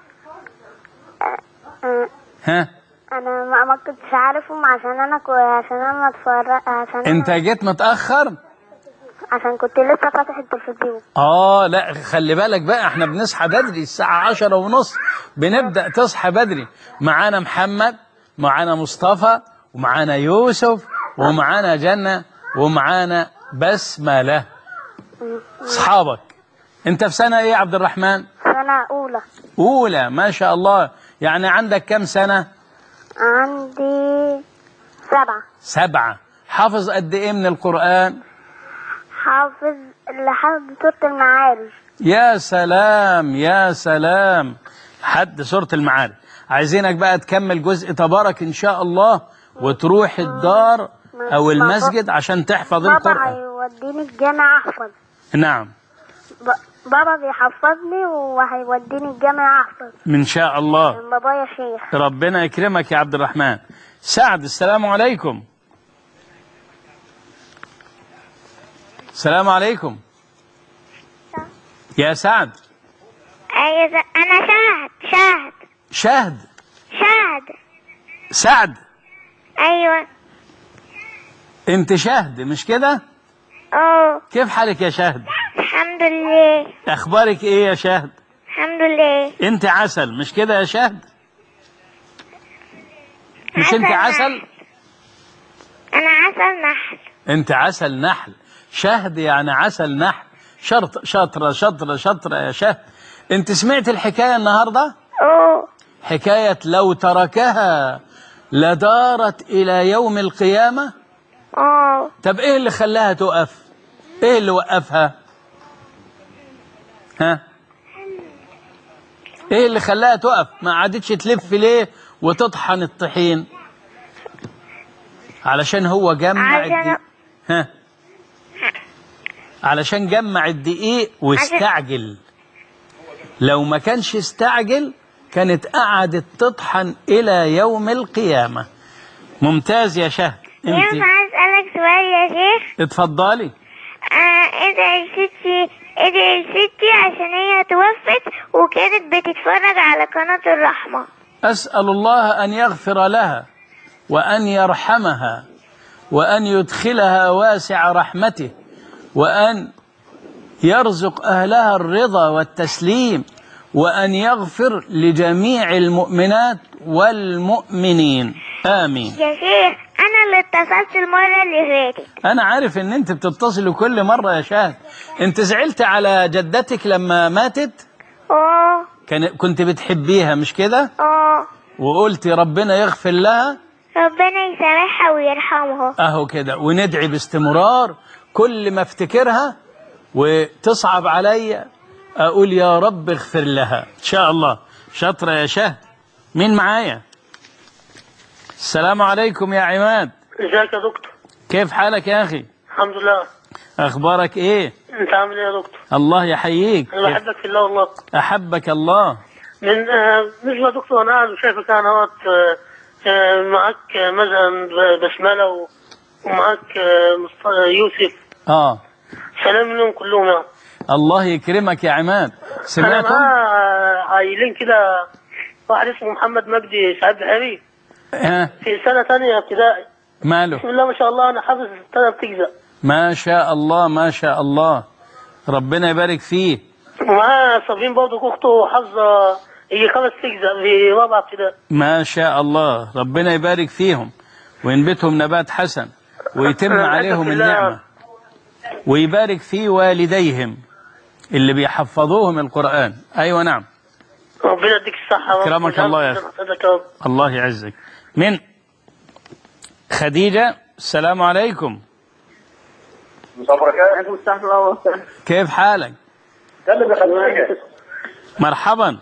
ها؟ انا ما كنتش عارفهم عشان انا ما اتفرج انت جيت متاخر عشان كنت لسه فاتح التلفزيون. لا خلي بالك بقى، احنا بنصحى بدري الساعة 10:30 بنبدأ تصحى بدري. معانا محمد، معانا مصطفى، ومعانا يوسف، ومعانا جنة، ومعانا بسملة. اصحابك. انت في سنة ايه يا عبد الرحمن؟ سنة أولى. أولى، ما شاء الله. يعني عندك كم سنة؟ عندي 7. 7. حافظ قد ايه من القرآن؟ حافظ لحد سورة المعارج. يا سلام يا سلام، حد سورة المعارج. عايزينك بقى تكمل جزء تبارك إن شاء الله، وتروح الدار أو المسجد عشان تحفظ القرآن. بابا هيوديني الجامع أحفظ. نعم. بابا بيحفظني وهيوديني الجامع أحفظ. إن شاء الله. بابايا شيخ. ربنا يكرمك يا عبد الرحمن. سعد، السلام عليكم. السلام عليكم يا سعد. أيوة أنا شهد. سعد. أيوة. أنت شهد مش كده؟ كيف حالك يا شهد؟ الحمد لله. أخبارك إيه يا شهد؟ الحمد لله. أنت عسل مش كده يا شهد؟ مش أنت عسل؟ أنا عسل نحل. أنت عسل نحل. شهد يعني عسل نحل. شطرة يا شهد. أنت سمعت الحكاية النهاردة؟ حكاية لو تركها لدارت إلى يوم القيامة. طب إيه اللي خلاها تقف؟ إيه اللي وقفها؟ ها؟ ايه اللي خلاها تقف؟ ما عادتش تلف ليه وتطحن الطحين؟ علشان هو جمع الدقيق. ها، علشان جمع الدقيق واستعجل. لو ما كانش استعجل كانت قعدت تطحن إلى يوم القيامة. ممتاز يا شهد. ينفع أسألك سؤال يا شيخ؟ اتفضلي. ادعي لستي عشان هي توفت وكانت بتتفرج على قناة الرحمة. أسأل الله أن يغفر لها وأن يرحمها وأن يدخلها واسع رحمته وأن يرزق أهلها الرضا والتسليم وأن يغفر لجميع المؤمنات والمؤمنين. آمين. يا شيخ أنا اللي اتصلت المرة اللي فاتت. أنا عارف إن أنت بتتصل كل مرة يا شاهد. أنت زعلت على جدتك لما ماتت؟ كنت بتحبيها مش كده؟ وقلتي ربنا يغفر لها، ربنا يسامحها ويرحمها. أهو كده. وندعي باستمرار كل ما افتكرها وتصعب عليا أقول يا رب اغفر لها إن شاء الله. شاطرة يا شهد. مين معايا؟ السلام عليكم يا عماد. ازيك يا دكتور؟ كيف حالك يا أخي؟ الحمد لله. أخبارك إيه؟ انت عامل ايه يا دكتور؟ الله يحييك. انا بحبك في الله والله. أحبك الله. من بالنسبه يا دكتور انا قاعد وشايفك انا اهوت معاك مثلا بسمله ومعاك يوسف. سلام لهم كلهم يعني. الله يكرمك يا عماد. سمعتم؟ انا عايلين كده واحد اسمه محمد مجدي سعيد بحري في سنه ثانيه ابتدائي. ماله؟ بسم الله ما شاء الله انا حافظ 3 اجزاء. ما شاء الله ما شاء الله، ربنا يبارك فيه. ومعاه صابرين برضه اخته حافظه هي 5 اجزاء في 4 ابتدائي. ما شاء الله، ربنا يبارك فيهم وينبتهم نبات حسن ويتم عليهم النعمة ويبارك في والديهم اللي بيحفظوهم القرآن. أيوة نعم. ربنا يديك الصحة. أكرمك الله يا أخي. الله يعزك. من خديجة. السلام عليكم. كيف حالك؟ مرحبا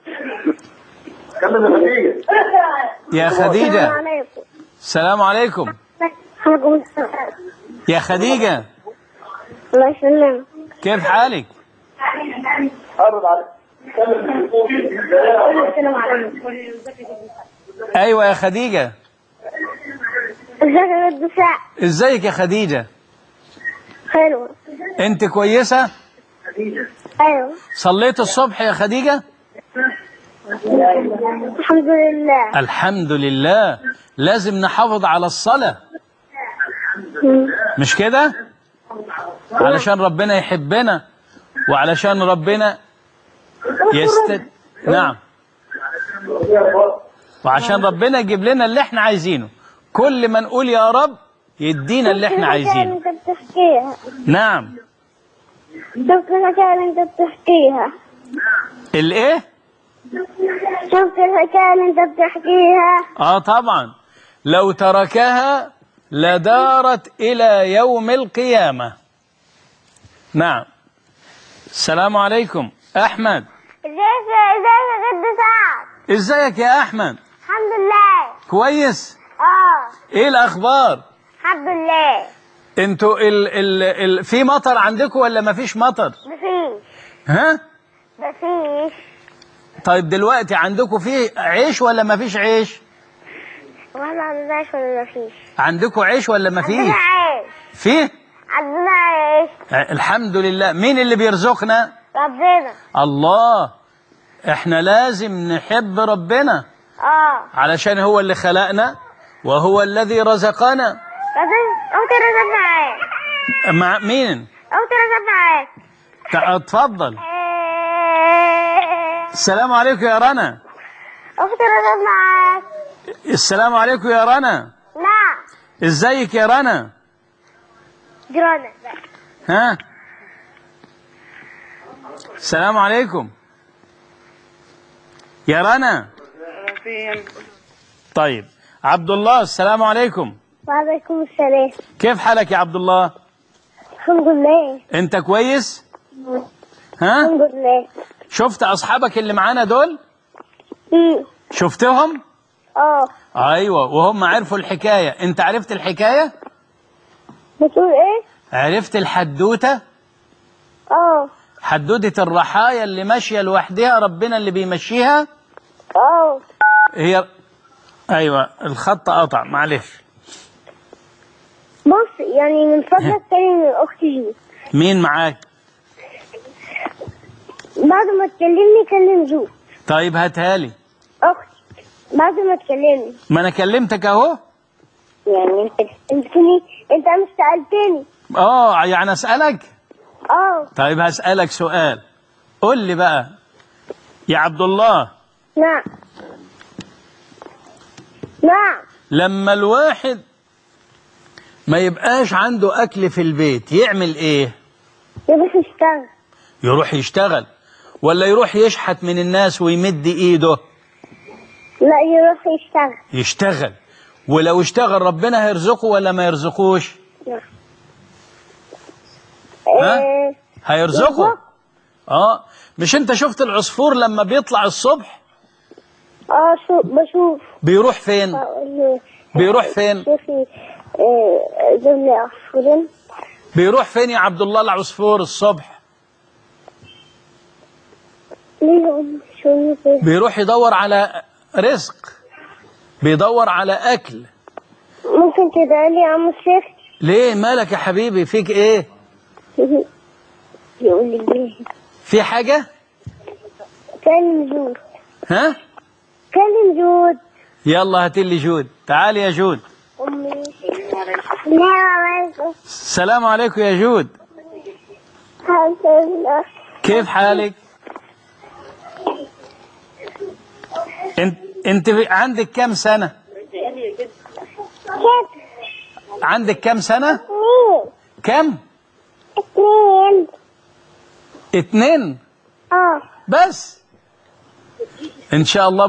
يا خديجة. السلام عليكم يا خديجة. الله يسلمك. كيف حالك؟ ايوه يا خديجة. ازيك يا خديجة؟ حلوة. انت كويسة؟ ايوه. صليت الصبح يا خديجة؟ الحمد لله. الحمد لله. لازم نحافظ على الصلاة مش كده؟ علشان ربنا يحبنا وعلشان ربنا نعم، وعشان ربنا يجيب لنا اللي احنا عايزينه. كل ما نقول يا رب يدينا اللي احنا عايزينه. نعم. شفت الحكاية اللي انت بتحكيها؟ الايه؟ شفت الحكاية اللي انت بتحكيها؟ طبعا. لو تركها لدارت إلى يوم القيامة. نعم. السلام عليكم. أحمد. ازيك يا جد سعد؟ ازيك يا أحمد؟ الحمد لله. كويس؟ ايه الأخبار؟ الحمد لله. انتوا في مطر عندكم ولا مفيش مطر؟ مفيش. ها؟ مفيش. طيب دلوقتي عندكم فيه عيش ولا مفيش عيش؟ واحنا عندنا عيش ولا مفيش؟ عندكم عيش ولا مفيش؟ عندنا عيش. فيه؟ عندنا عيش. الحمد لله. مين اللي بيرزقنا؟ ربنا. الله. احنا لازم نحب ربنا علشان هو اللي خلقنا وهو الذي رزقنا. اختي رزقنا معاك. مع مين؟ اختي رزقنا معاك. اتفضل. السلام عليكم يا رنا. اختي رزقنا معاك. السلام عليكم يا رنا. نعم. ازيك يا رنا؟ جرانا. ها؟ السلام عليكم يا رنا. طيب عبد الله. السلام عليكم. وعليكم السلام. كيف حالك يا عبد الله؟ الحمد لله. انت كويس؟ ها؟ الحمد لله. شفت اصحابك اللي معانا دول؟ شفتهم؟ ايوه، وهم عرفوا الحكاية. انت عرفت الحكاية؟ بتقول ايه؟ عرفت الحدوتة؟ حدوتة الرحايا اللي ماشية لوحدها، ربنا اللي بيمشيها. هي ايوه، الخط قطع، معلش. بص يعني من فضلك كلم اختي جو. مين معاك؟ بعد ما تكلمني كلم جو. طيب هاتها لي. اختي بعد ما تكلمني. ما انا كلمتك اهو. يعني انت مش سألتني. يعني اسألك؟ طيب هسألك سؤال، قول لي بقى يا عبد الله. نعم. لما الواحد ما يبقاش عنده أكل في البيت يعمل إيه؟ يروح يشتغل ولا يروح يشحت من الناس ويمد إيده؟ لا، يروح يشتغل. ولو اشتغل ربنا هيرزقه ولا ما يرزقوش؟ هيرزقه. مش انت شفت العصفور لما بيطلع الصبح؟ بشوف. بيروح فين؟ بيروح فين يا عبد الله العصفور الصبح؟ بيروح يدور على رزق، بيدور على أكل. ممكن تدعي لي يا عم الشيخ؟ ليه مالك يا حبيبي، فيك ايه؟ يقول لي في حاجة؟ كلم جود. كلم جود. يلا هات لي جود. تعالي يا جود. أمي. السلام عليكم يا جود. الحمد لله. كيف حالك؟ انت عندك كم سنة؟ عندك كم سنة؟ كم؟ 2. بس ان شاء الله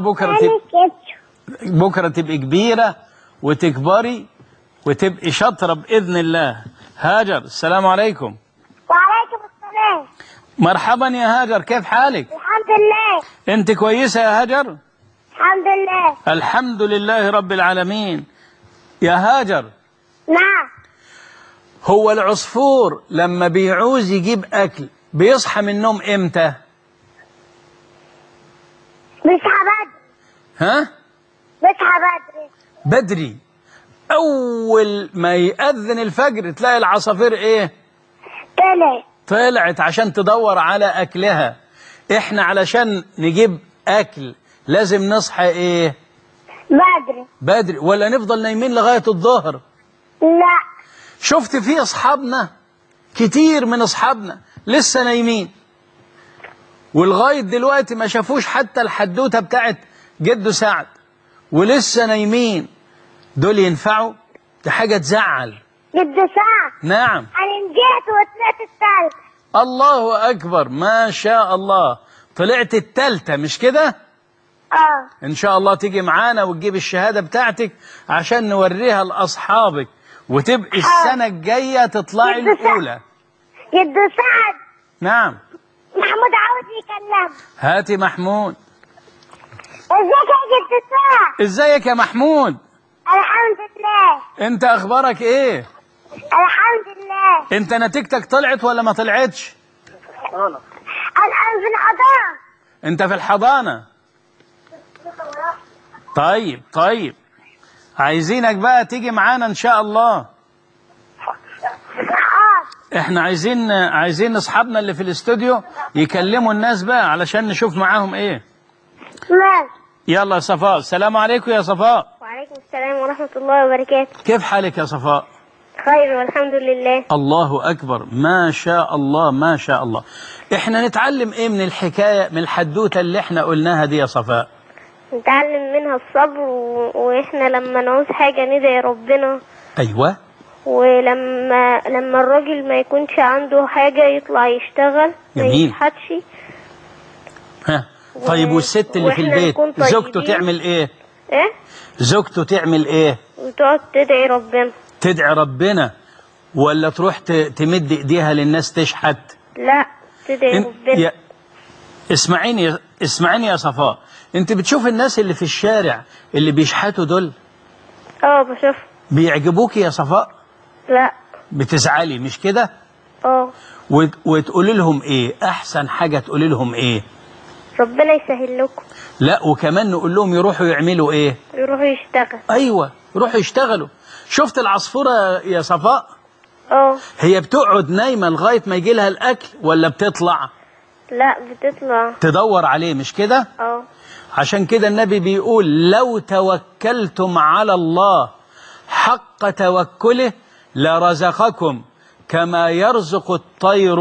بكرة تبقي كبيرة وتكبري وتبقي شاطرة بإذن الله. هاجر السلام عليكم. وعليكم السلام. مرحبا يا هاجر، كيف حالك؟ الحمد لله. انت كويسة يا هاجر؟ الحمد لله. الحمد لله رب العالمين. يا هاجر. نعم. هو العصفور لما بيعوز يجيب أكل بيصحى من النوم امتى؟ بيصحى بدري. بيصحى بدري. أول ما يأذن الفجر تلاقي العصافير إيه؟ طلعت عشان تدور على أكلها. إحنا علشان نجيب أكل لازم نصحى إيه؟ بدري ولا نفضل نايمين لغاية الظهر؟ لا. شفت في أصحابنا كتير من أصحابنا لسه نايمين ولغاية دلوقتي ما شافوش حتى الحدوتة بتاعت جده سعد ولسه نايمين. دول ينفعوا؟ دي حاجة تزعل. جده سعد. نعم. أنا نجيت وطلعت التالتة. الله أكبر، ما شاء الله. طلعت التالتة مش كده؟ إن شاء الله تيجي معانا وتجيب الشهادة بتاعتك عشان نوريها لأصحابك وتبقي السنة الجاية تطلعي الأولى. جده سعد. نعم. محمود عاوز يكلمك. هاتي محمود. ازيك يا جده سعد؟ ازيك يا محمود؟ الحمد لله. انت اخبارك ايه؟ الحمد لله. انت نتيجتك طلعت ولا ما طلعتش؟ انا في الحضانة. انت في الحضانة. طيب عايزينك بقى تيجي معانا ان شاء الله. احنا عايزين اصحابنا اللي في الاستوديو يكلموا الناس بقى علشان نشوف معاهم ايه. يلا يا صفاء. السلام عليكم يا صفاء. وعليكم السلام ورحمة الله وبركاته. كيف حالك يا صفاء؟ خير والحمد لله. الله أكبر، ما شاء الله ما شاء الله. احنا نتعلم ايه من الحكاية، من الحدوتة اللي احنا قلناها دي يا صفاء؟ نتعلم منها الصبر واحنا لما نعوز حاجة ندعي ربنا. ايوه. ولما الراجل ما يكونش عنده حاجة يطلع يشتغل. جميل. ما يشحتش. طيب والست اللي في البيت زوجته تعمل ايه؟ زوجته تعمل ايه؟ وتقعد تدعي ربنا. تدعي ربنا ولا تروح تمد ايديها للناس تشحت؟ لا، تدعي ربنا. اسمعيني اسمعيني يا صفاء، انت بتشوف الناس اللي في الشارع اللي بيشحتوا دول بشوف. بيعجبوك يا صفاء؟ لا. بتزعلي مش كده؟ وتقولي لهم ايه؟ احسن حاجة تقولي لهم ايه؟ ربنا يسهل لكم. لا، وكمان نقول لهم يروحوا يعملوا ايه؟ يروحوا يشتغل. ايوه، يروحوا يشتغلوا. شفت العصفورة يا صفاء؟ هي بتقعد نايمة لغاية ما يجي لها الاكل ولا بتطلع؟ لا، بتطلع تدور عليه مش كده؟ عشان كده النبي بيقول لو توكلتم على الله حق توكله لرزقكم كما يرزق الطير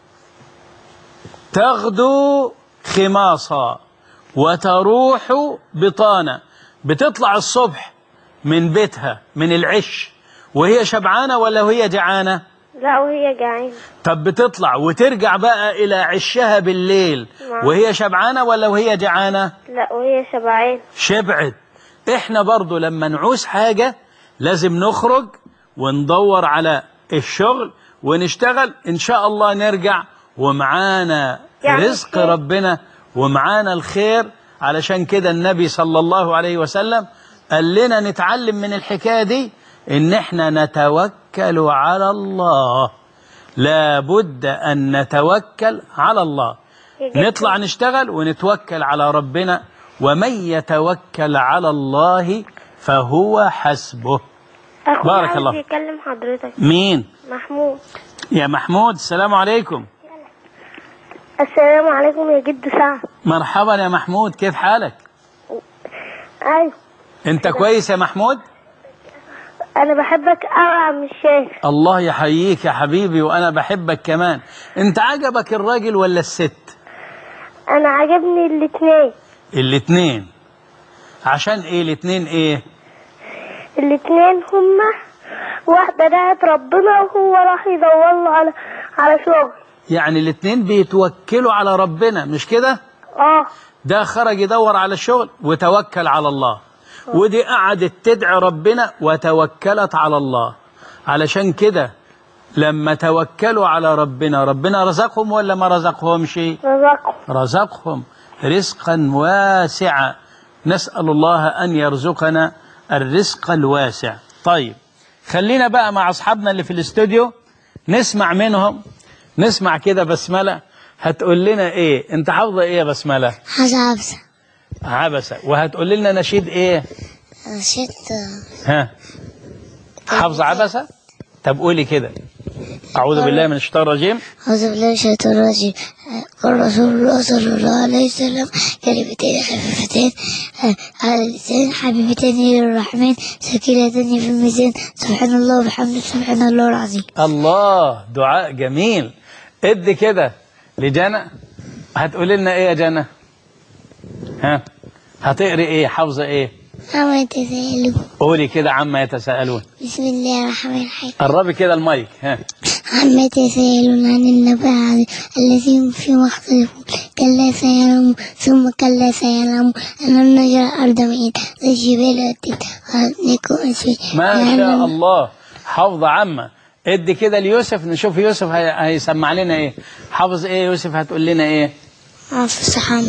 تغدو خماصا وتروح بطانا. بتطلع الصبح من بيتها من العش وهي شبعانة ولا وهي جعانة؟ لا، وهي جعانة. طب بتطلع وترجع بقى إلى عشها بالليل وهي شبعانة ولا وهي جعانة؟ لا، وهي شبعانة. شبعت. احنا برضو لما نعوز حاجة لازم نخرج وندور على الشغل ونشتغل، إن شاء الله نرجع ومعانا رزق ربنا ومعانا الخير. علشان كده النبي صلى الله عليه وسلم قال لنا نتعلم من الحكاية دي إن احنا نتوكل على الله. لابد أن نتوكل على الله، نطلع نشتغل ونتوكل على ربنا. ومن يتوكل على الله فهو حسبه. بارك الله. يكلم حضرتك. مين؟ محمود. يا محمود، السلام عليكم. السلام عليكم يا جد سعد. مرحبا يا محمود، كيف حالك؟ ايوه. انت كويس يا محمود؟ انا بحبك قوي يا عم الشيخ. الله يحييك يا حبيبي، وانا بحبك كمان. انت عجبك الراجل ولا الست؟ انا عجبني الاثنين. الاثنين؟ عشان ايه الاثنين؟ ايه الاثنين؟ هما واحدة دعت ربنا وهو راح يدور له على شغل. يعني الاثنين بيتوكلوا على ربنا مش كده؟ ده خرج يدور على الشغل وتوكل على الله، ودي قعدت تدعي ربنا وتوكلت على الله. علشان كده لما توكلوا على ربنا، ربنا رزقهم ولا ما رزقهمش؟ رزقهم رزقا واسعا. نسأل الله أن يرزقنا الرزق الواسع. طيب خلينا بقى مع أصحابنا اللي في الاستوديو نسمع منهم. نسمع كده بسملة هتقول لنا ايه؟ انت حافظة ايه يا بسملة؟ عبسة. عبسة. وهتقول لنا نشيد ايه؟ نشيد حافظة عبسة؟ طب قولي كده. أعوذ بالله من الشيطان الرجيم. أعوذ بالله من الشيطان الرجيم. قال رسول الله صلى الله عليه وسلم كلمتين خفيفتين على اللسان حبيبتين إلى الرحمن ثقيلتين في الميزان سبحان الله وبحمده سبحان الله العظيم. الله، دعاء جميل. ادي كده لجنى. هتقول لنا ايه يا جنى؟ هتقري ايه؟ حافظة ايه؟ عما يتساءلون. قولي كده عما يتساءلون. بسم الله الرحمن الرحيم. قربي كده المايك. عما يتساءلون عن النبأ الذي هم فيه مختلفون كلا سيعلمون ثم كلا سيعلمون ألم نجعل الأرض مهيدا والجبال أوتادا وخلقناكم أزواجا. ما شاء الله، حافظة عامة. ادي كده ليوسف نشوف يوسف هيسمع لنا ايه. حافظ ايه يوسف؟ هتقول لنا ايه؟ حافظ حم.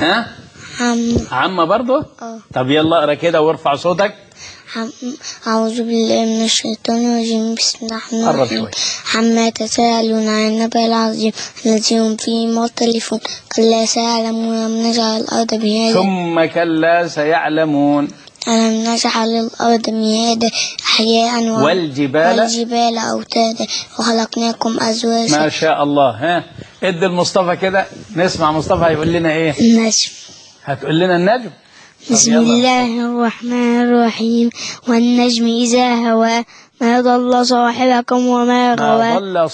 عامة برضه؟ طب يلا اقرا كده وارفع صوتك. أعوذ بالله من الشيطان الرجيم. بسم الله الرحمن الرحيم. عما يتساءلون عن النبأ العظيم الذي هم فيه مختلفون كلا سيعلمون ألم نجعل الأرض مهادا ثم كلا سيعلمون ألم نجعل الأرض مهادا أحياء والجبال أوتادا وخلقناكم أزواجا. ما شاء الله. ادي المصطفى كده نسمع. مصطفى هيقول لنا ايه؟ النجم. هتقول لنا النجم. بسم الله الرحمن الرحيم. والنجم إذا هوى ما ضل صاحبكم وما غوى. ما ضل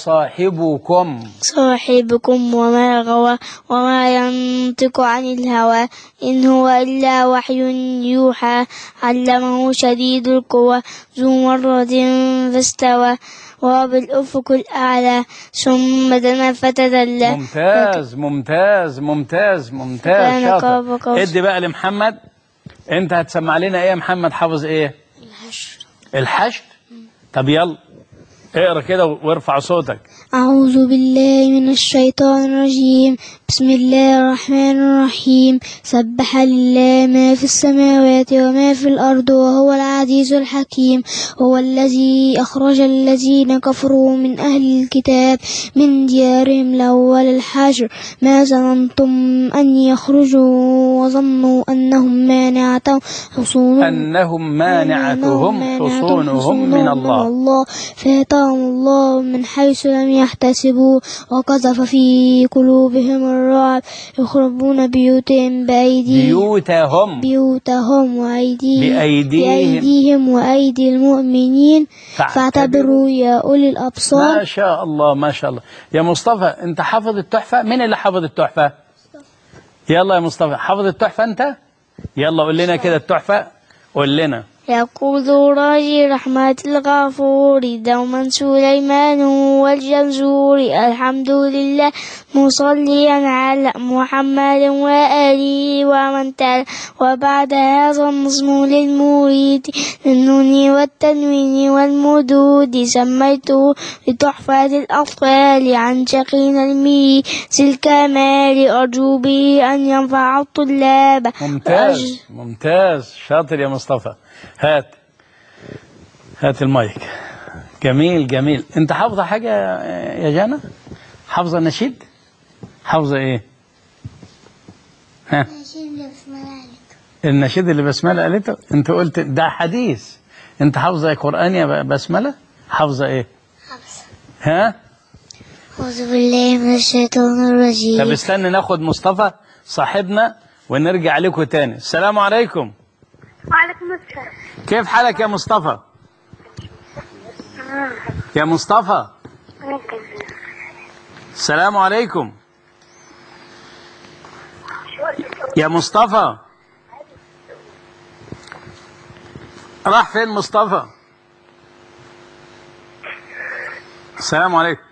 صاحبكم وما غوى وما ينطق عن الهوى إن هو إلا وحي يوحى علمه شديد القوى ذو مرة فاستوى وهو بالأفق الأعلى ثم دنا فتدلى. ممتاز ممتاز ممتاز ممتاز، شاطر. ادي بقى لمحمد. انت هتسمع لنا ايه يا محمد؟ حافظ ايه؟ الحشر. طب يلا اقرا كده وارفع صوتك. أعوذ بالله من الشيطان الرجيم. بسم الله الرحمن الرحيم. سبح لله ما في السماوات وما في الأرض وهو العزيز الحكيم. هو الذي أخرج الذين كفروا من أهل الكتاب من ديارهم لأول الحشر ما ظننتم أن يخرجوا وظنوا أنهم مانعتهم حصونهم من الله فأتاهم الله من حيث لم يحتسبوا وقذف في قلوبهم الرعب يخربون بيوتهم بأيديهم وأيدي المؤمنين فاعتبروا يا أولي الأبصار. ما شاء الله ما شاء الله. يا مصطفى أنت حافظ التحفة؟ مين اللي حافظ التحفة؟ يلا يا مصطفى حافظ التحفة أنت؟ يلا قول لنا كده التحفة، قول لنا. يقول راجي رحمة الغفور دوما سليمان والجنزور الحمد لله مصليا على محمد وآله ومن تلا. وبعد هذا النظم للمريد للنون والتنوين والمدود سميته بتحفة الأطفال عن شقينا الميز الكمال أرجو به أن ينفع الطلاب. ممتاز ممتاز شاطر يا مصطفى. هات المايك. جميل جميل. انت حافظه حاجه يا جانا؟ حافظه النشيد؟ حافظه ايه؟ ها؟ النشيد اللي بسمله قالته. انت قلت ده حديث. انت حافظه قرآن يا بسمله؟ حافظه ايه؟ حافظه. ها؟ أعوذ بالله من الشيطان الرجيم. طب استنى ناخد مصطفى صاحبنا ونرجع لكم تاني. السلام عليكم. وعليكم السلام. كيف حالك يا مصطفى؟ يا مصطفى السلام عليكم. يا مصطفى راح فين مصطفى؟ السلام عليكم.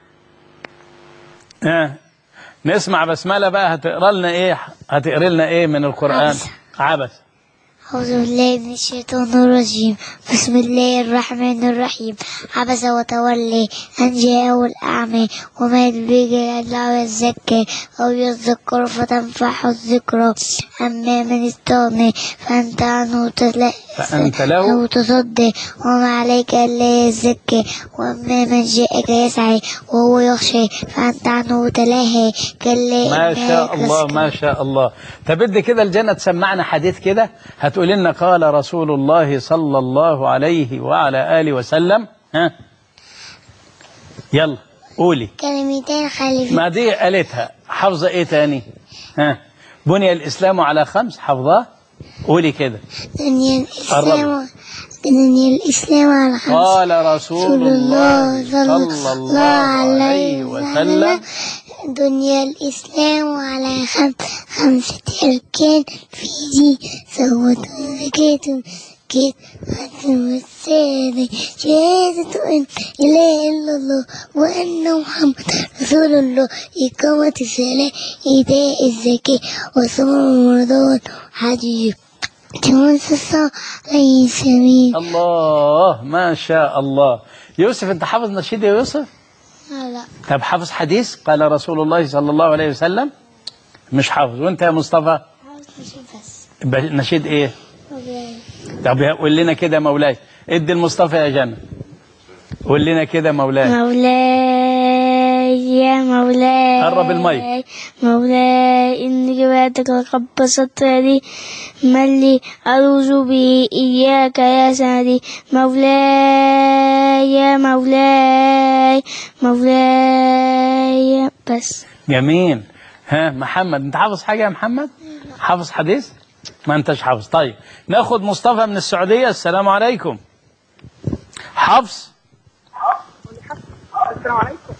نسمع بسملة بقى. هتقرا لنا ايه من القرآن؟ عبس. أعوذ بالله من الشيطان الرجيم. بسم الله الرحمن الرحيم. عبس وتولي أن جاءه الأعمى وما يدريك لعله يزكى أو يذكر فتنفعه الذكرى أما من استغنى فأنت عنه له تصدى وما عليك ألا يزكى وأما من جاءك يسعى وهو يخشى فأنت عنه تلاهى كلا. ما شاء الله ما شاء الله. تبدي كده الجنة تسمعنا حديث كده هتقول لنا قال رسول الله صلى الله عليه وعلى آله وسلم. ها يلا قولي كلمتين خليفة. ما دي قالتها. حافظة ايه تاني؟ ها بني الإسلام على 5 حافظاه؟ قولي كده. بني الإسلام على 5 قال رسول الله صلى الله عليه وسلم بني الإسلام على 5 أركان في دي سوة زكاة والسادة شهادة أن لا إله إلا الله وأن محمد رسول الله إقامة الصلاة إيتاء الزكاة وصوم رمضان حج الله ما شاء الله. يوسف انت حافظ نشيد يا يوسف؟ لا. طب حافظ حديث قال رسول الله صلى الله عليه وسلم؟ مش حافظ. وانت يا مصطفى؟ حافظ نشيد بس. نشيد ايه؟ مولاي. طب قول لنا كده مولاي. ادي المصطفى يا جنة. قول لنا كده مولاي. مولاي يا مولاي. قرب المايك. مولاي إني جبعتك لقد بسطت يدي من لي ألوذ به إياك يا سندي. مولاي يا مولاي مولاي بس. جميل. ها محمد انت حافظ حاجة يا محمد؟ حافظ حديث؟ ما انتش حافظ. طيب ناخد مصطفى من السعودية. السلام عليكم. حفص. السلام عليكم.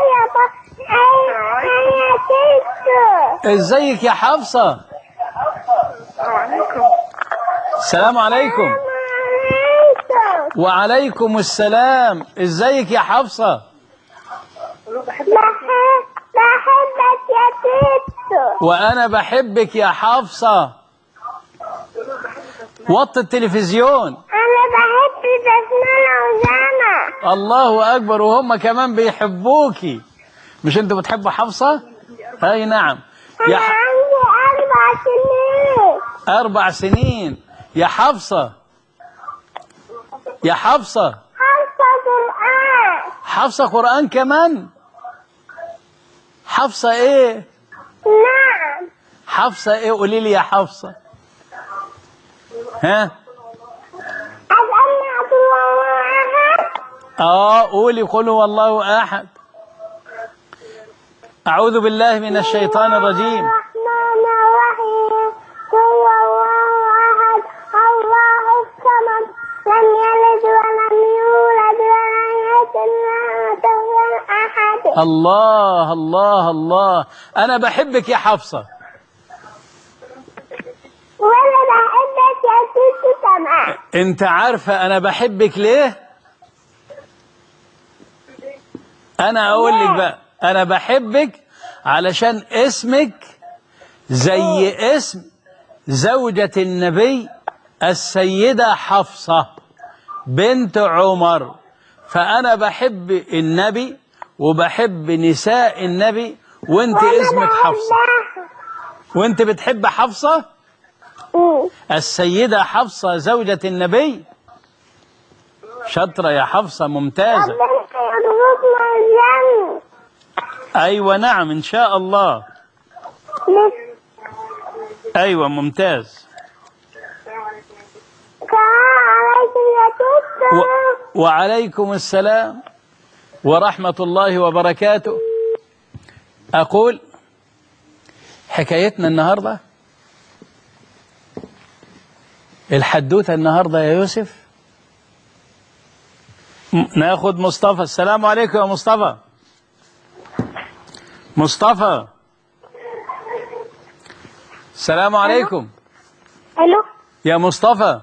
ازيك يا حفصة؟ السلام عليكم. وعليكم السلام. ازيك يا حفصة؟ بحبك يا تيتو. وانا بحبك يا حفصة. وطي التلفزيون. انا بحب بسملة وجانا. الله اكبر. وهم كمان بيحبوكي. مش انتوا بتحبوا حفصة؟ اي نعم. أنا عندي 4 سنين. 4 سنين. يا حفصة، يا حفصة، حفظة قرآن. حفصة قرآن كمان؟ حفصة ايه؟ نعم. حفصة ايه؟ قولي لي يا حفصة. ها؟ أسألني عبد الله أحد. قولي قل هو الله أحد. أعوذ بالله من الشيطان الرجيم. الرحمن الرحيم. قل هو الله أحد الله الصمد لم يلد ولم يولد ولم يكن له كفوا أحد. الله الله الله. أنا بحبك يا حفصة. وأنا بحبك يا ست سماء. أنت عارفة أنا بحبك ليه؟ أنا أقول لك بقى، أنا بحبك علشان اسمك زي اسم زوجة النبي السيدة حفصة بنت عمر، فأنا بحب النبي وبحب نساء النبي، وانت اسمك حفصة. وانت بتحب حفصة؟ السيدة حفصة زوجة النبي. شاطرة يا حفصة، ممتازة. أيوة نعم إن شاء الله. أيوة ممتاز. وعليكم السلام ورحمة الله وبركاته. أقول حكايتنا النهاردة، الحدوثة النهاردة يا يوسف. ناخد مصطفى. السلام عليكم يا مصطفى. مصطفى السلام عليكم. ألو يا مصطفى.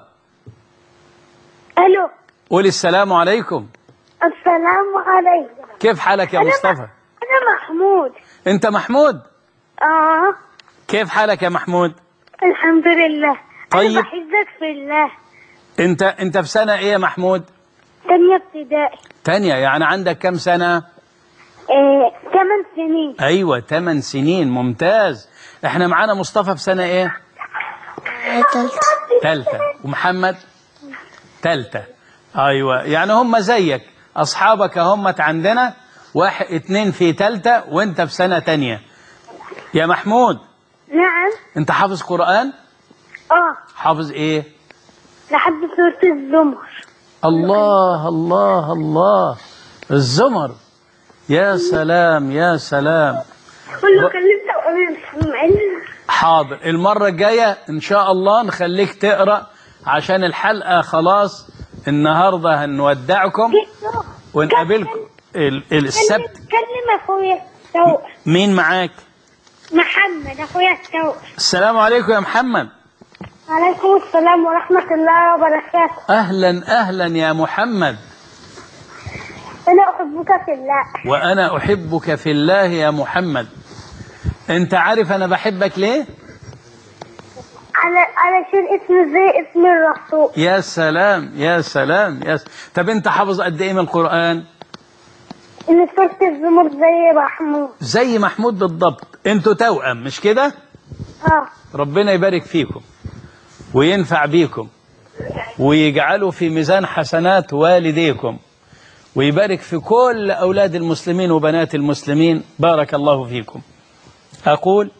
ألو. قولي السلام عليكم. السلام عليكم. كيف حالك يا مصطفى؟ أنا محمود. أنت محمود؟ كيف حالك يا محمود؟ الحمد لله. طيب. أنا بحبك في الله. أنت في سنة إيه يا محمود؟ تانية ابتدائي. تانية، يعني عندك كم سنة؟ 8 سنين. أيوة 8 سنين، ممتاز. إحنا معانا مصطفى في سنة إيه؟ تالتة. ومحمد؟ تالتة. أيوة، يعني هم زيك أصحابك هم عندنا 1 2 في تالتة وأنت في سنة تانية. يا محمود. نعم. أنت حافظ قرآن؟ حافظ إيه؟ لحد سورة الزمر. الله الله الله. الزمر. يا سلام يا سلام. كله كلمت وأنا حاضر، المرة الجاية إن شاء الله نخليك تقرأ، عشان الحلقة خلاص النهاردة هنودعكم ونقابلكم السبت. كلم أخويا توأم. مين معاك؟ محمد أخويا توأم. السلام عليكم يا محمد. وعليكم السلام ورحمة الله وبركاته. أهلا أهلا يا محمد. أنا أحبك في الله. وأنا أحبك في الله يا محمد. أنت عارف أنا بحبك ليه؟ علشان اسم زي اسم الرسول. يا سلام يا سلام يا سلام. طب أنت حافظ قد إيه من القرآن؟ إن سورة الزمر زي محمود. زي محمود بالضبط. أنتوا توأم مش كده؟ ربنا يبارك فيكم وينفع بيكم ويجعله في ميزان حسنات والديكم ويبارك في كل أولاد المسلمين وبنات المسلمين. بارك الله فيكم. أقول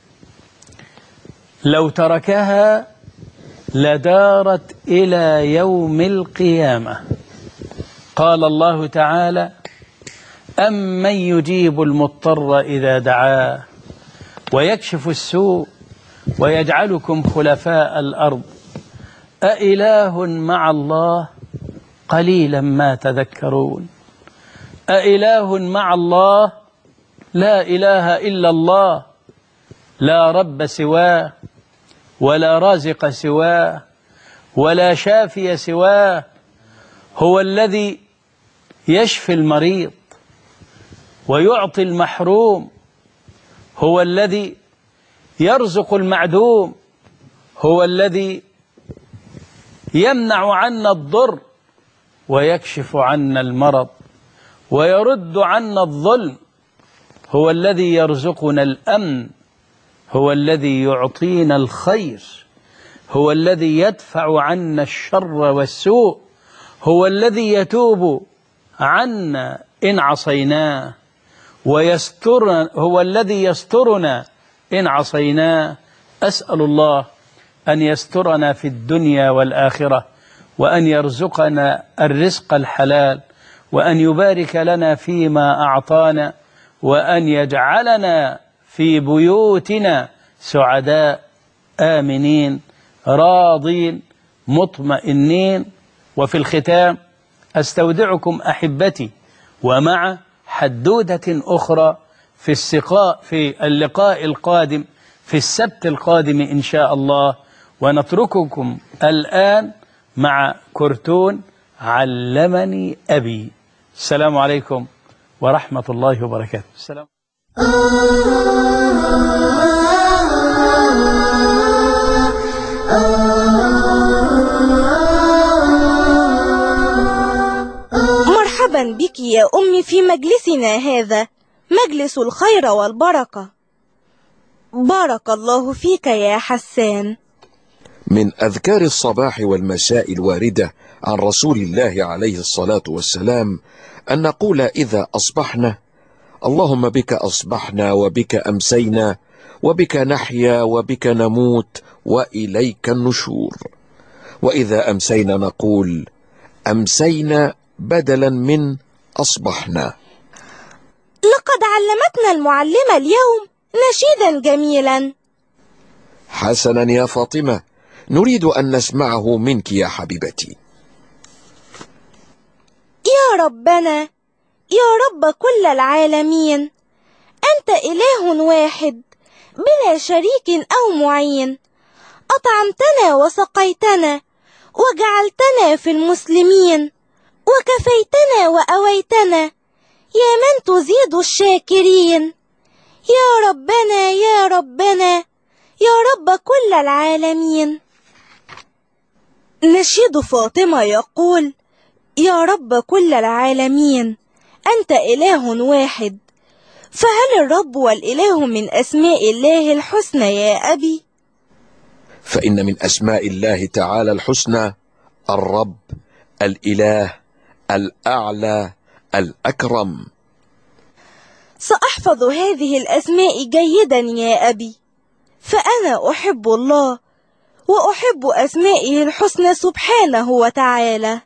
لو تركها لدارت إلى يوم القيامة. قال الله تعالى: أمن يجيب المضطر إذا دعاه ويكشف السوء ويجعلكم خلفاء الأرض أإله مع الله قليلا ما تذكرون. أإله مع الله؟ لا إله إلا الله، لا رب سواه ولا رازق سواه ولا شافي سواه. هو الذي يشفي المريض ويعطي المحروم، هو الذي يرزق المعدوم، هو الذي يمنع عنا الضر ويكشف عنا المرض ويرد عنا الظلم، هو الذي يرزقنا الأمن هو الذي يعطينا الخير، هو الذي يدفع عنا الشر والسوء، هو الذي يتوب عنا إن عصيناه ويسترنا، هو الذي يسترنا إن عصيناه. أسأل الله أن يسترنا في الدنيا والآخرة، وأن يرزقنا الرزق الحلال، وأن يبارك لنا فيما أعطانا، وأن يجعلنا في بيوتنا سعداء آمنين راضين مطمئنين. وفي الختام أستودعكم أحبتي، ومع حدودة أخرى في اللقاء القادم في السبت القادم إن شاء الله. ونترككم الآن مع كرتون علمني أبي. السلام عليكم ورحمة الله وبركاته. السلام. مرحبا بك يا أمي في مجلسنا هذا، مجلس الخير والبركة. بارك الله فيك يا حسان. من أذكار الصباح والمساء الواردة عن رسول الله عليه الصلاة والسلام أن نقول إذا أصبحنا: اللهم بك أصبحنا وبك أمسينا وبك نحيا وبك نموت وإليك النشور. وإذا أمسينا نقول: أمسينا بدلا من أصبحنا. لقد علمتنا المعلمة اليوم نشيدا جميلا. حسنا يا فاطمة، نريد أن نسمعه منك يا حبيبتي. يا ربنا، يا رب كل العالمين، أنت إله واحد بلا شريك أو معين، أطعمتنا وسقيتنا وجعلتنا في المسلمين، وكفيتنا وأويتنا، يا من تزيد الشاكرين. يا ربنا يا ربنا يا رب كل العالمين. نشيد فاطمة يقول: يا رب كل العالمين، أنت إله واحد، فهل الرب والإله من أسماء الله الحسنى يا أبي؟ فإن من أسماء الله تعالى الحسنى الرب، الإله، الأعلى، الأكرم. سأحفظ هذه الأسماء جيدا يا أبي، فأنا أحب الله وأحب أسمائه الحسنى سبحانه وتعالى.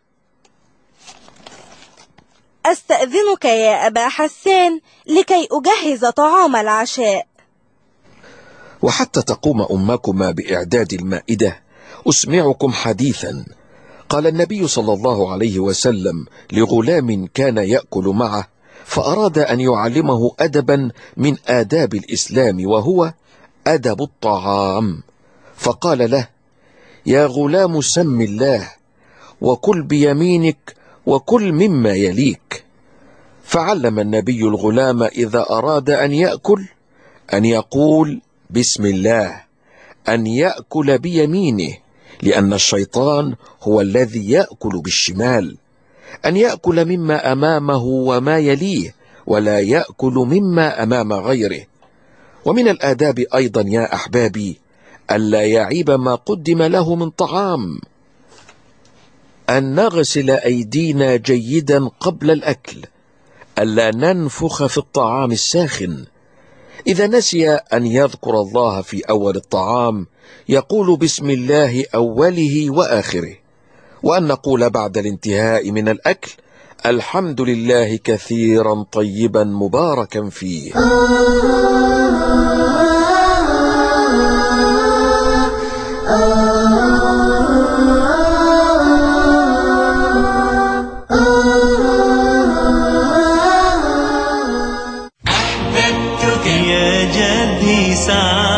أستأذنك يا أبا حسان لكي أجهز طعام العشاء. وحتى تقوم أمكما بإعداد المائدة أسمعكم حديثا. قال النبي صلى الله عليه وسلم لغلام كان يأكل معه، فأراد أن يعلمه أدبا من آداب الإسلام، وهو أدب الطعام، فقال له: يا غلام سم الله وكل بيمينك وكل مما يليك. فعلم النبي الغلام إذا أراد أن يأكل أن يقول بسم الله، أن يأكل بيمينه، لأن الشيطان هو الذي يأكل بالشمال، أن يأكل مما أمامه وما يليه، ولا يأكل مما أمام غيره. ومن الآداب أيضا يا أحبابي ألا يعيب ما قدم له من طعام، أن نغسل أيدينا جيدا قبل الأكل، ألا ننفخ في الطعام الساخن. إذا نسي أن يذكر الله في أول الطعام يقول بسم الله أوله وآخره، وأن نقول بعد الانتهاء من الأكل الحمد لله كثيرا طيبا مباركا فيه.